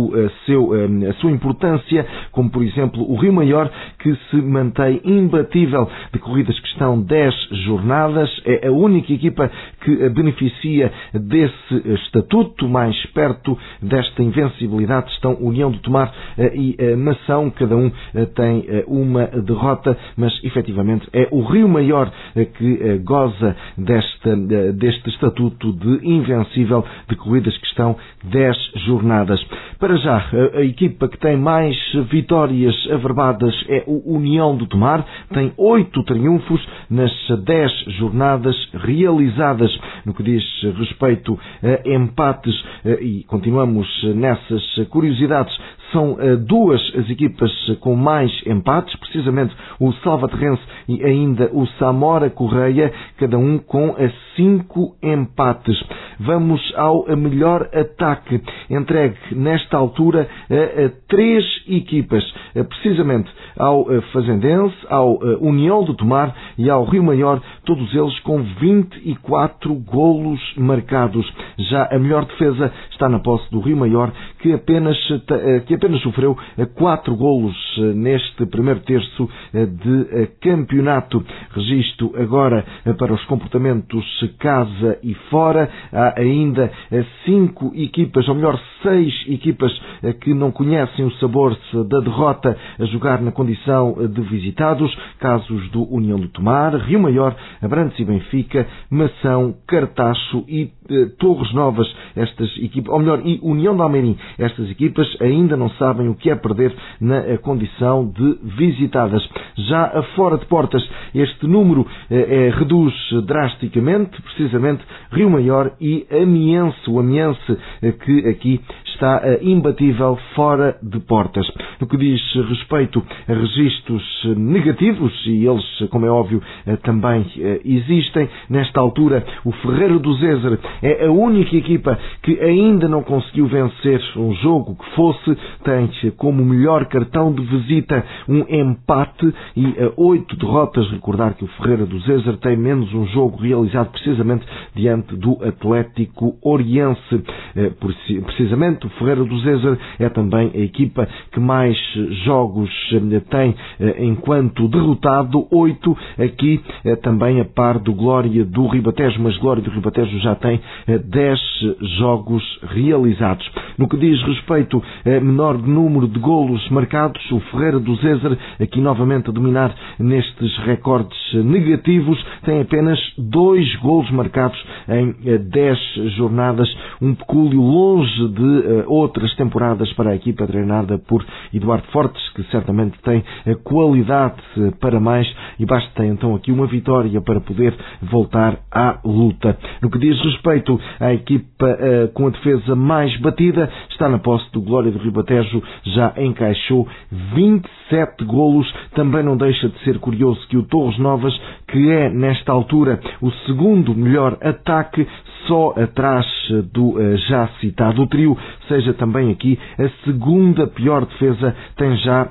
a sua importância, como por exemplo o Rio Maior, que se mantém imbatível de corridas que estão 10 jornadas, é a única equipa que beneficia desse estatuto. Mais perto desta invencibilidade estão União do Tomar e Mação, cada um tem uma derrota, mas efetivamente é o Rio Maior que goza deste estatuto de invencível de corridas que estão 10 jornadas. Para já, a equipa que tem mais vitórias averbadas é o União do Tomar, tem 8 triunfos nas 10 jornadas realizadas. No que diz respeito a empates, e continuamos nessas curiosidades, são duas as equipas com mais empates, precisamente o Salvaterrense e ainda o Samora Correia, cada um com 5 empates. Vamos ao melhor ataque, entregue nesta altura a 3 equipas, precisamente ao Fazendense, ao União do Tomar e ao Rio Maior, todos eles com 24 golos marcados. Já a melhor defesa está na posse do Rio Maior, que apenas sofreu 4 golos neste primeiro terço de campeonato. Registro agora para os comportamentos casa e fora. Há ainda 5 equipas, ou melhor 6 equipas que não conhecem o sabor da derrota a jogar na condição de visitados. Casos do União do Tomar, Rio Maior, Abrantes e Benfica, Mação, Cartacho e Torres Novas. Estas equipas, ou melhor, e União de Almeirim. Estas equipas ainda não sabem o que é perder na condição de visitadas. Já fora de portas, este número reduz drasticamente, precisamente Rio Maior e Amiense. O Amiense que aqui está imbatível fora de portas. No que diz respeito a registros negativos, e eles, como é óbvio, também existem, nesta altura o Ferreira do Zezer é a única equipa que ainda não conseguiu vencer um jogo que fosse, tem como melhor cartão de visita um empate e 8 derrotas. Recordar que o Ferreira do Zezer tem menos um jogo realizado precisamente diante do Atlético Oriense. Precisamente o Ferreira do Zezer é também a equipa que mais jogos tem enquanto derrotado, 8, aqui também a par do Glória do Ribatejo, mas Glória do Ribatejo já tem 10 jogos realizados. No que diz respeito a menor número de golos marcados, o Ferreira do Zezer, aqui novamente a dominar nestes recordes negativos, tem apenas 2 golos marcados em 10 jornadas, um pecúlio longe de outras temporadas para a equipa treinada por Eduardo Fortes, que certamente tem qualidade para mais, e basta então aqui uma vitória para poder voltar à luta. No que diz respeito à equipa com a defesa mais batida, está na posse do Glória do Ribatejo, já encaixou 27 golos. Também não deixa de ser curioso que o Torres Novas, que é nesta altura o segundo melhor ataque, só atrás do já citado trio, seja também aqui a segunda pior defesa, tem já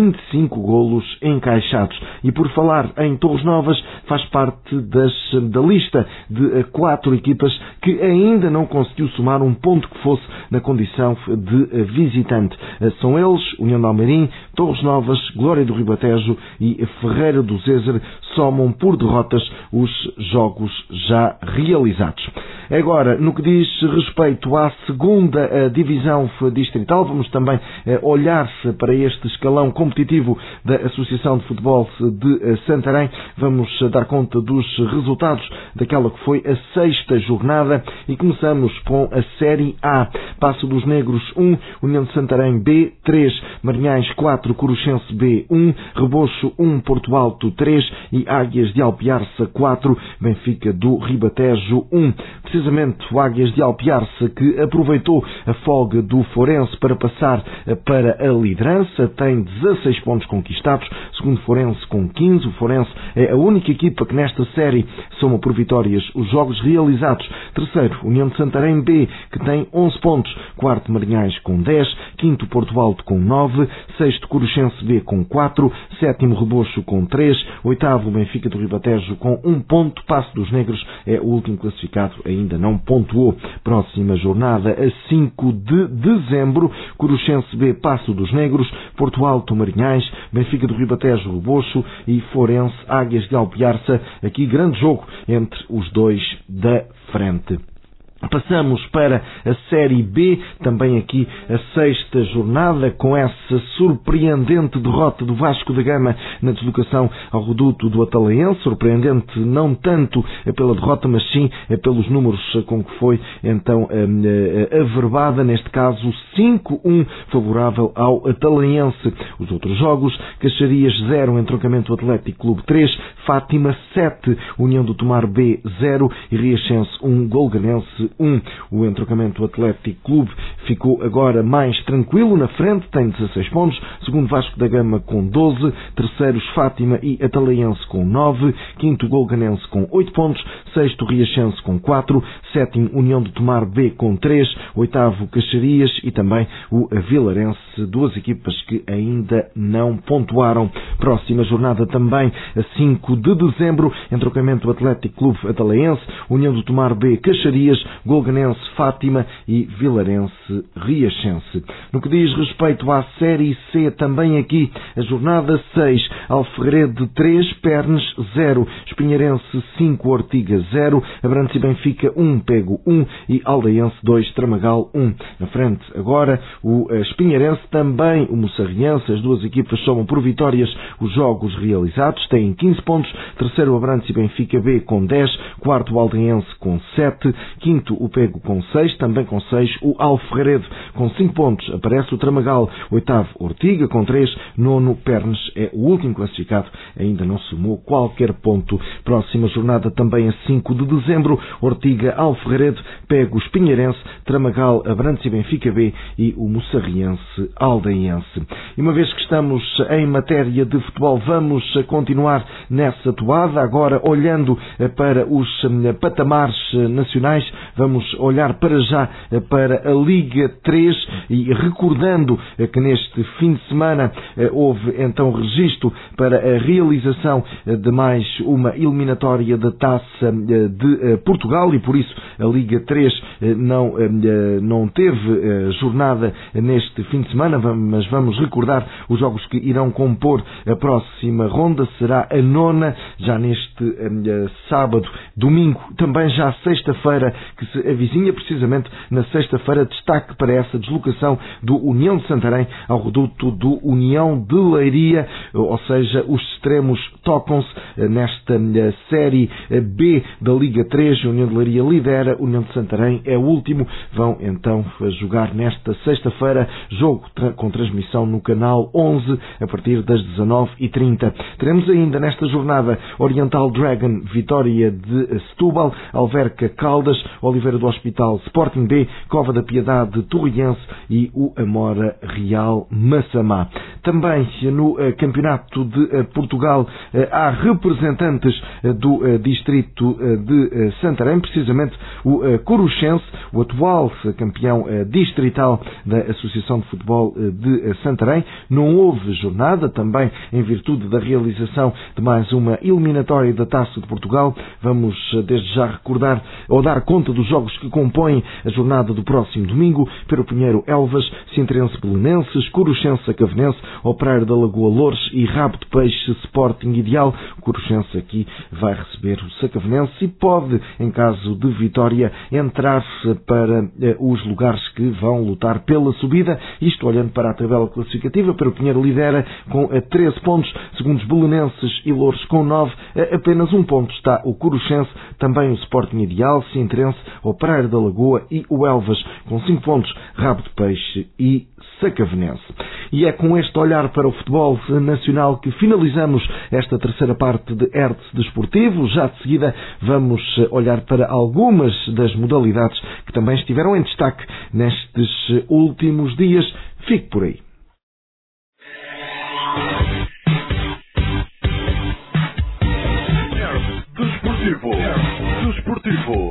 25 golos encaixados. E por falar em Torres Novas, faz parte da lista de 4 equipas que ainda não conseguiu somar um ponto que fosse na condição de visitante. São eles, União de Almeirim, Torres Novas, Glória do Ribatejo e Ferreira do Zezer, somam por derrotas os jogos já realizados. Agora, no que diz respeito à segunda divisão distrital, vamos também olhar para este escalão competitivo da Associação de Futebol de Santarém. Vamos dar conta dos resultados daquela que foi a 6ª jornada e começamos com a Série A. Passo dos Negros 1, União de Santarém B 3, Marinhais 4, Coruchense B 1, Rebocho 1, Porto Alto 3 e Águias de Alpiarça 4, Benfica do Ribatejo 1. Precisamente o Águias de Alpiarça, que aproveitou a folga do Forense para passar para a liderança, tem 16 pontos conquistados, segundo Forense com 15. O Forense é a única equipa que nesta série soma por vitórias os jogos realizados. Terceiro, União de Santarém B, que tem 11 pontos. Quarto, Marinhais com 10. Quinto, Porto Alto com 9. Sexto, Coruchense B com 4. Sétimo, Rebocho com 3. Oitavo, Benfica do Ribatejo com 1 ponto. Passo dos Negros é o último classificado, ainda não pontuou. Próxima jornada, a 5 de dezembro, Coruchense B, Passo dos Negros, Porto Alto, Marinhais, Benfica do Ribatejo, Rebocho e Forense, Águias de Alpiarça. Aqui grande jogo entre os dois da frente. Passamos para a Série B, também aqui a 6ª jornada, com essa surpreendente derrota do Vasco da Gama na deslocação ao reduto do Atalaense. Surpreendente não tanto pela derrota, mas sim pelos números com que foi então averbada, neste caso 5-1 favorável ao Atalaense. Os outros jogos: Caxarias 0, Entroncamento Atlético Clube 3, Fátima 7, União do Tomar B 0 e Riachense 1, Golganense 1. O Entroncamento Atlético Clube ficou agora mais tranquilo na frente, tem 16 pontos. Segundo, Vasco da Gama com 12. Terceiros, Fátima e Atalaense com 9. Quinto, Golganense com 8 pontos. Sexto, Riachense com 4. Sétimo, União do Tomar B com 3. Oitavo, Caxarias e também o Vilarense, duas equipas que ainda não pontuaram. Próxima jornada também a 5 de dezembro, Entroncamento Atlético Clube Atalaense, União do Tomar B Caxarias, Golganense Fátima e Vilarense Riachense. No que diz respeito à Série C, também aqui a jornada 6, Alferrede 3, Pernes 0, Espinharense 5, Ortiga 0, Abrantes e Benfica 1, Pego 1 e Aldeiense 2, Tramagal 1. Na frente agora o Espinharense, também o Moçarriense. As duas equipas somam por vitórias os jogos realizados, têm 15 pontos. Terceiro, Abrantes e Benfica B com 10, quarto, o Aldeiense com 7, quinto, o Pego com 6, também com 6, o Alferrede com 5 pontos, aparece o Tramagal. Oitavo, Ortiga com 3, nono, Pernes é o último classificado, ainda não somou qualquer ponto. Próxima jornada também a 5 de dezembro, Ortiga, Alferrede, Pego, Espinharense, Tramagal, Abrantes e Benfica B e o Moçarriense Aldeiense. E uma vez que estamos em matéria de futebol, vamos continuar nessa toada, agora olhando para os patamares nacionais, vamos olhar para já para a Liga 3 e recordando que neste fim de semana houve então registro para a realização de mais uma eliminatória da Taça de Portugal e por isso a Liga 3 não teve jornada neste fim de semana, mas vamos recordar os jogos que irão compor a próxima ronda. Será a 9ª, já neste sábado, domingo, também já sexta-feira que se avizinha, precisamente na sexta-feira, destaque para essa deslocação do União de Santarém ao reduto do União de Leiria, ou seja, os extremos tocam-se nesta série B da Liga 3, a União de Leiria lidera, a União de Santarém é o último, vão então jogar nesta sexta-feira, jogo com transmissão no canal 11 a partir das 19h30. Teremos ainda nesta jornada Oriental Dragon, Vitória de Setúbal, Alverca Caldas, Oliveira do Hospital, Sporting B, Cova da Piedade, Torriense e o Amora Real Massamá. Também no Campeonato de Portugal há representantes do distrito de Santarém, precisamente o Coruchense, o atual campeão distrital da Associação de Futebol de Santarém. Não houve jornada, também em virtude da realização de mais uma eliminatória da Taça de Portugal. Vamos desde já recordar ou dar conta dos jogos que compõem a jornada do próximo domingo: Pero Pinheiro Elvas, Sintrense Belenenses, Coruchense Acavenense, Operário da Lagoa Loures e Rabo de Peixe Sporting Ideal. O Coruchense aqui vai receber o Sacavenense e pode, em caso de vitória, entrar para os lugares que vão lutar pela subida. Isto olhando para a tabela classificativa. Pero Pinheiro lidera com 13 pontos, segundos Belenenses e Loures com 9. Apenas um ponto está o Coruchense, também o Sporting Ideal, Sintrense, Operário da Lagoa e o Elvas com 5 pontos, Rabo de Peixe e Sacavenense. E é com este olhar para o futebol nacional que finalizamos esta terceira parte de Hertz Desportivo. Já de seguida vamos olhar para algumas das modalidades que também estiveram em destaque nestes últimos dias. Fique por aí. Desportivo. Desportivo.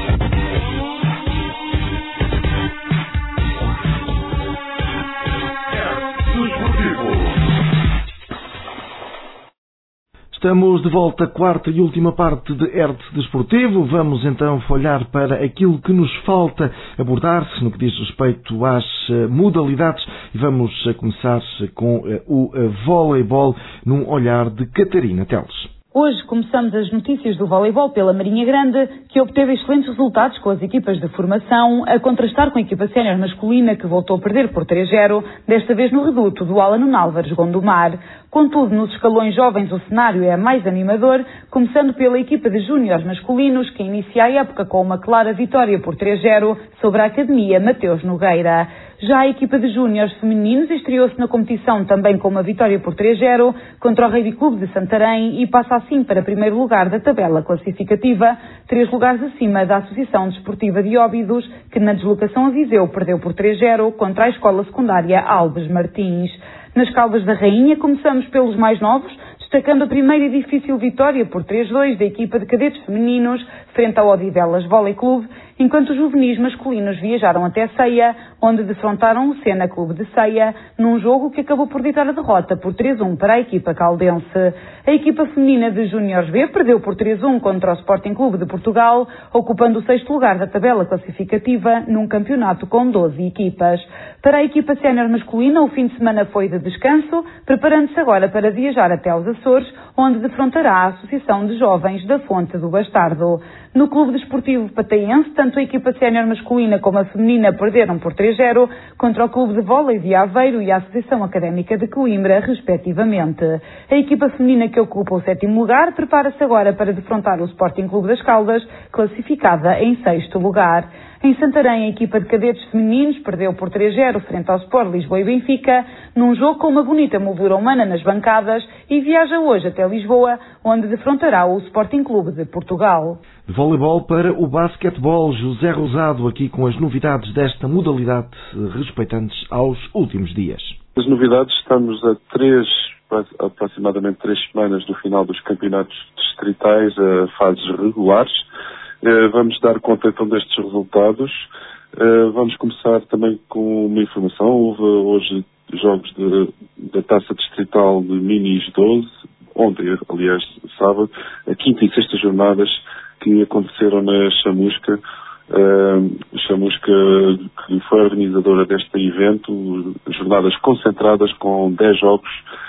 Estamos de volta à quarta e última parte de Hertz Desportivo. Vamos então olhar para aquilo que nos falta abordar-se no que diz respeito às modalidades e vamos começar com o voleibol num olhar de Catarina Teles. Hoje começamos as notícias do voleibol pela Marinha Grande, que obteve excelentes resultados com as equipas de formação, a contrastar com a equipa sénior masculina, que voltou a perder por 3-0, desta vez no reduto do Alano Álvares Gondomar. Contudo, nos escalões jovens o cenário é mais animador, começando pela equipa de júniores masculinos, que inicia a época com uma clara vitória por 3-0 sobre a Academia Mateus Nogueira. Já a equipa de júniores femininos estreou-se na competição também com uma vitória por 3-0 contra o Rugby Clube de Santarém e passa assim para primeiro lugar da tabela classificativa, 3 lugares acima da Associação Desportiva de Óbidos, que na deslocação a Viseu perdeu por 3-0 contra a Escola Secundária Alves Martins. Nas Caldas da Rainha começamos pelos mais novos, destacando a primeira e difícil vitória por 3-2 da equipa de cadetes femininos frente ao Odivelas Volley Clube, enquanto os juvenis masculinos viajaram até Ceia, onde defrontaram o Sena Clube de Ceia, num jogo que acabou por ditar a derrota por 3-1 para a equipa caldense. A equipa feminina de Júniores B perdeu por 3-1 contra o Sporting Clube de Portugal, ocupando o 6º lugar da tabela classificativa num campeonato com 12 equipas. Para a equipa sénior masculina, o fim de semana foi de descanso, preparando-se agora para viajar até aos Açores, onde defrontará a Associação de Jovens da Fonte do Bastardo. No Clube Desportivo Pataense, tanto a equipa sénior masculina como a feminina perderam por 3-0 contra o Clube de Vôlei de Aveiro e a Associação Académica de Coimbra, respectivamente. A equipa feminina, que ocupa o 7º lugar, prepara-se agora para defrontar o Sporting Clube das Caldas, classificada em 6º lugar. Em Santarém, a equipa de cadetes femininos perdeu por 3-0 frente ao Sport Lisboa e Benfica, num jogo com uma bonita moldura humana nas bancadas, e viaja hoje até Lisboa, onde defrontará o Sporting Clube de Portugal. De voleibol para o basquetebol, José Rosado aqui com as novidades desta modalidade respeitantes aos últimos dias. As novidades, estamos a aproximadamente 3 semanas do final dos campeonatos distritais, a fases regulares. Vamos dar conta então destes resultados. Vamos começar também com uma informação. Houve hoje jogos da Taça Distrital de Minis 12, ontem, aliás, sábado, a quinta e sexta jornadas que aconteceram na Chamusca. Chamusca, que foi a organizadora deste evento, jornadas concentradas com 10 jogos,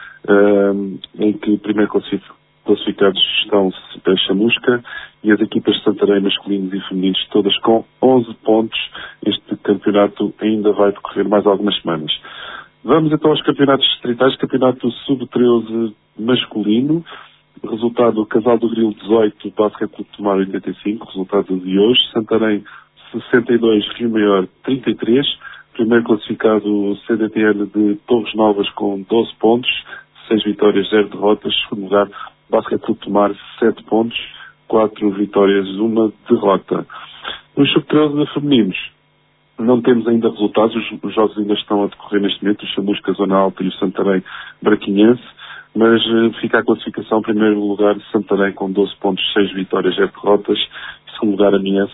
em que primeiro classificados estão a Chamusca e as equipas de Santarém masculinos e femininos todas com 11 pontos. Este campeonato ainda vai decorrer mais algumas semanas. Vamos então aos campeonatos distritais. Campeonato Sub-13 masculino. Resultado: Casal do Grilo 18, Basquete Clube de Tomar 85. Resultado de hoje: Santarém 62, Rio Maior 33. Primeiro classificado CDTN de Torres Novas com 12 pontos, 6 vitórias, 0 derrotas. Segundo lugar, Basquete Clube de Tomar 7 pontos, 4 vitórias, 1 derrota. No Sub-13 femininos, não temos ainda resultados. Os jogos ainda estão a decorrer neste momento. O Chamusca Zona Alta e o Santarém Braquinhense. Mas fica a classificação: primeiro lugar Santarém com 12 pontos, 6 vitórias, 0 derrotas. Segundo lugar Amiense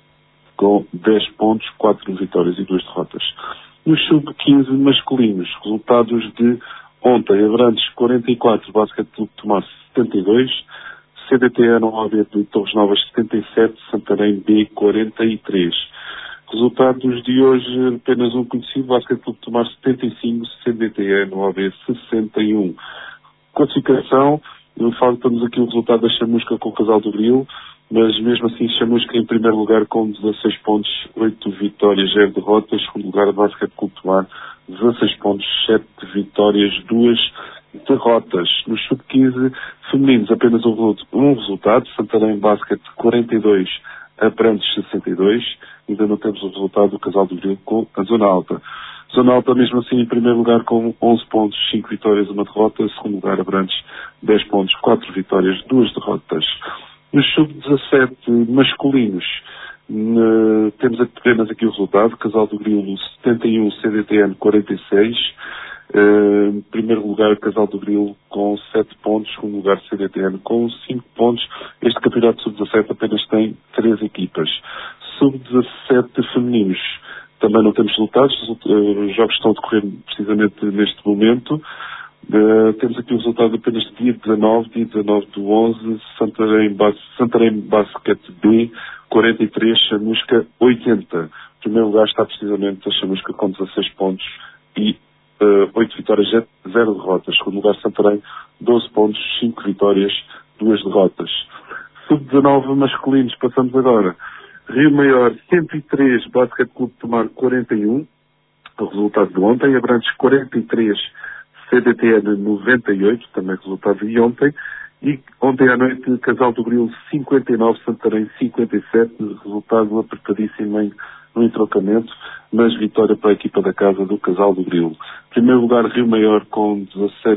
com 10 pontos, 4 vitórias e 2 derrotas. No Sub-15 masculinos, resultados de ontem: Abrantes 44, Basquete Clube de Tomar 72, CDTN OAB de Torres Novas 77, Santarém B 43. Resultados de hoje: apenas um conhecido, Basquete Clube de Tomar 75, CDTN OAB 61. Classificação: falta-nos aqui o resultado da Chamusca com o Casal do Grilo, mas mesmo assim Chamusca em primeiro lugar com 16 pontos, 8 vitórias, 0 derrotas. Segundo lugar, Basquete Clube de Tomar 16 pontos, 7 vitórias, 2 derrotas. No Sub-15 femininos, apenas um resultado: Santarém Basquete 42, Abrantes 62. Ainda não temos o resultado do Casal do Grilo com a Zona Alta. Zona Alta, mesmo assim, em primeiro lugar com 11 pontos, 5 vitórias, 1 derrota. Segundo lugar, Abrantes 10 pontos, 4 vitórias, 2 derrotas. Nos Sub-17 masculinos, temos apenas aqui o resultado: Casal do Grilo 71, CDTN 46. Em primeiro lugar, Casal do Grilo com 7 pontos. Segundo lugar, CDTN com 5 pontos. Este campeonato Sub-17 apenas tem 3 equipas. Sub-17 femininos, também não temos resultados. Os jogos estão a decorrer precisamente neste momento. Temos aqui o resultado apenas de dia 19 do 11, Santarém Basquete B 43, Chamusca 80. Em primeiro lugar está precisamente a Chamusca com 16 pontos e 8 vitórias, 0 derrotas. Segundo lugar, Santarém 12 pontos, 5 vitórias, 2 derrotas. Sub-19 masculinos, passamos agora. Rio Maior 103, Basquete Clube de Tomar 41, o resultado de ontem. Abrantes 43, CDTN 98, também resultado de ontem. E ontem à noite, Casal do Grilo 59, Santarém 57, resultado apertadíssimo no entrocamento, mas vitória para a equipa da casa do Casal do Grilo. Em primeiro lugar, Rio Maior com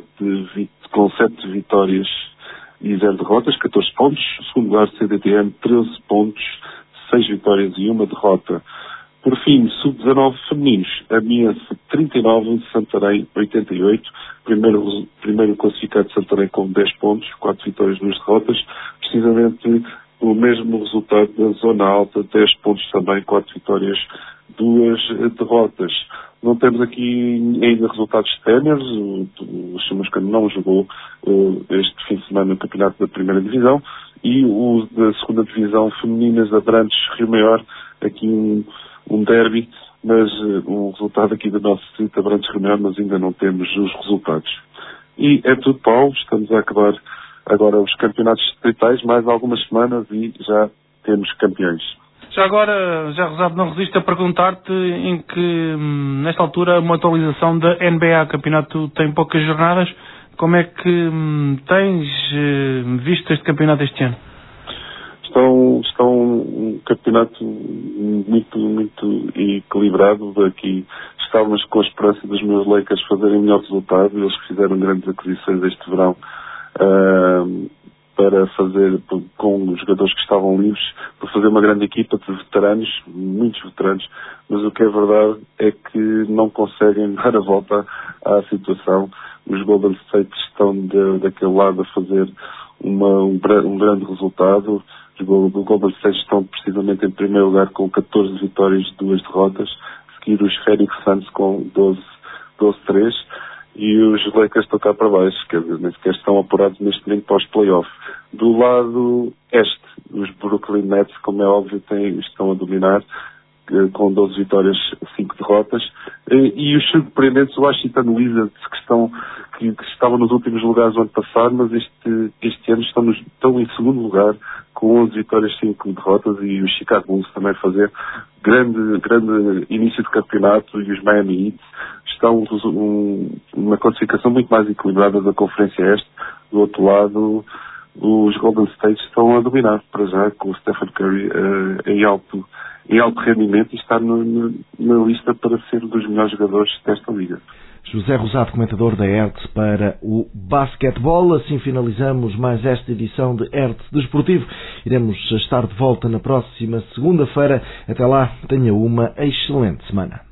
7 vitórias e 0 derrotas, 14 pontos. Segundo lugar, CDTN 13 pontos, 6 vitórias e 1 derrota. Por fim, Sub-19 femininos, Amiense 39, Santarém 88. Primeiro classificado Santarém com 10 pontos, 4 vitórias, 2 derrotas. Precisamente o mesmo resultado da Zona Alta, 10 pontos também, 4 vitórias, 2 derrotas. Não temos aqui ainda resultados téniores. O Chamusca não jogou este fim de semana no campeonato da primeira divisão, e o da segunda divisão femininas, Abrantes Rio Maior, aqui um derby, mas um resultado aqui do nosso distrito, Abrantes Rio Maior, mas ainda não temos os resultados. E é tudo, Paulo. Estamos a acabar agora os campeonatos distritais, mais algumas semanas e já temos campeões. Já agora, já Rosado, não resisto a perguntar-te em que, nesta altura, uma atualização da NBA, o campeonato tem poucas jornadas. Como é que tens visto este campeonato este ano? Estão um campeonato muito equilibrado. Aqui estávamos com a esperança dos meus Lakers fazerem melhor resultado. Eles fizeram grandes aquisições este verão. para fazer, com os jogadores que estavam livres, para fazer uma grande equipa de veteranos, muitos veteranos, mas o que é verdade é que não conseguem dar a volta à situação. Os Golden State estão daquele lado a fazer um grande resultado. Os Golden State estão precisamente em primeiro lugar com 14 vitórias e 2 derrotas, seguir os Phoenix Suns com 12-3, e os Lakers estão cá para baixo, quer dizer, nem sequer estão apurados neste momento para os playoffs. Do lado este, os Brooklyn Nets, como é óbvio, estão a dominar, com 12 vitórias, 5 derrotas, e os surpreendentes Washington Wizards, que estavam nos últimos lugares do ano passado, mas este ano estão em segundo lugar, com 11 vitórias, 5 derrotas, e os Chicago Bulls também fazer grande início de campeonato, e os Miami Heat estão numa classificação muito mais equilibrada da Conferência Este. Do outro lado, os Golden State estão a dominar, para já, com o Stephen Curry em alto rendimento, e está na lista para ser um dos melhores jogadores desta liga. José Rosado, comentador da Hertz para o basquetebol. Assim finalizamos mais esta edição de Hertz Desportivo. Iremos estar de volta na próxima segunda-feira. Até lá, tenha uma excelente semana.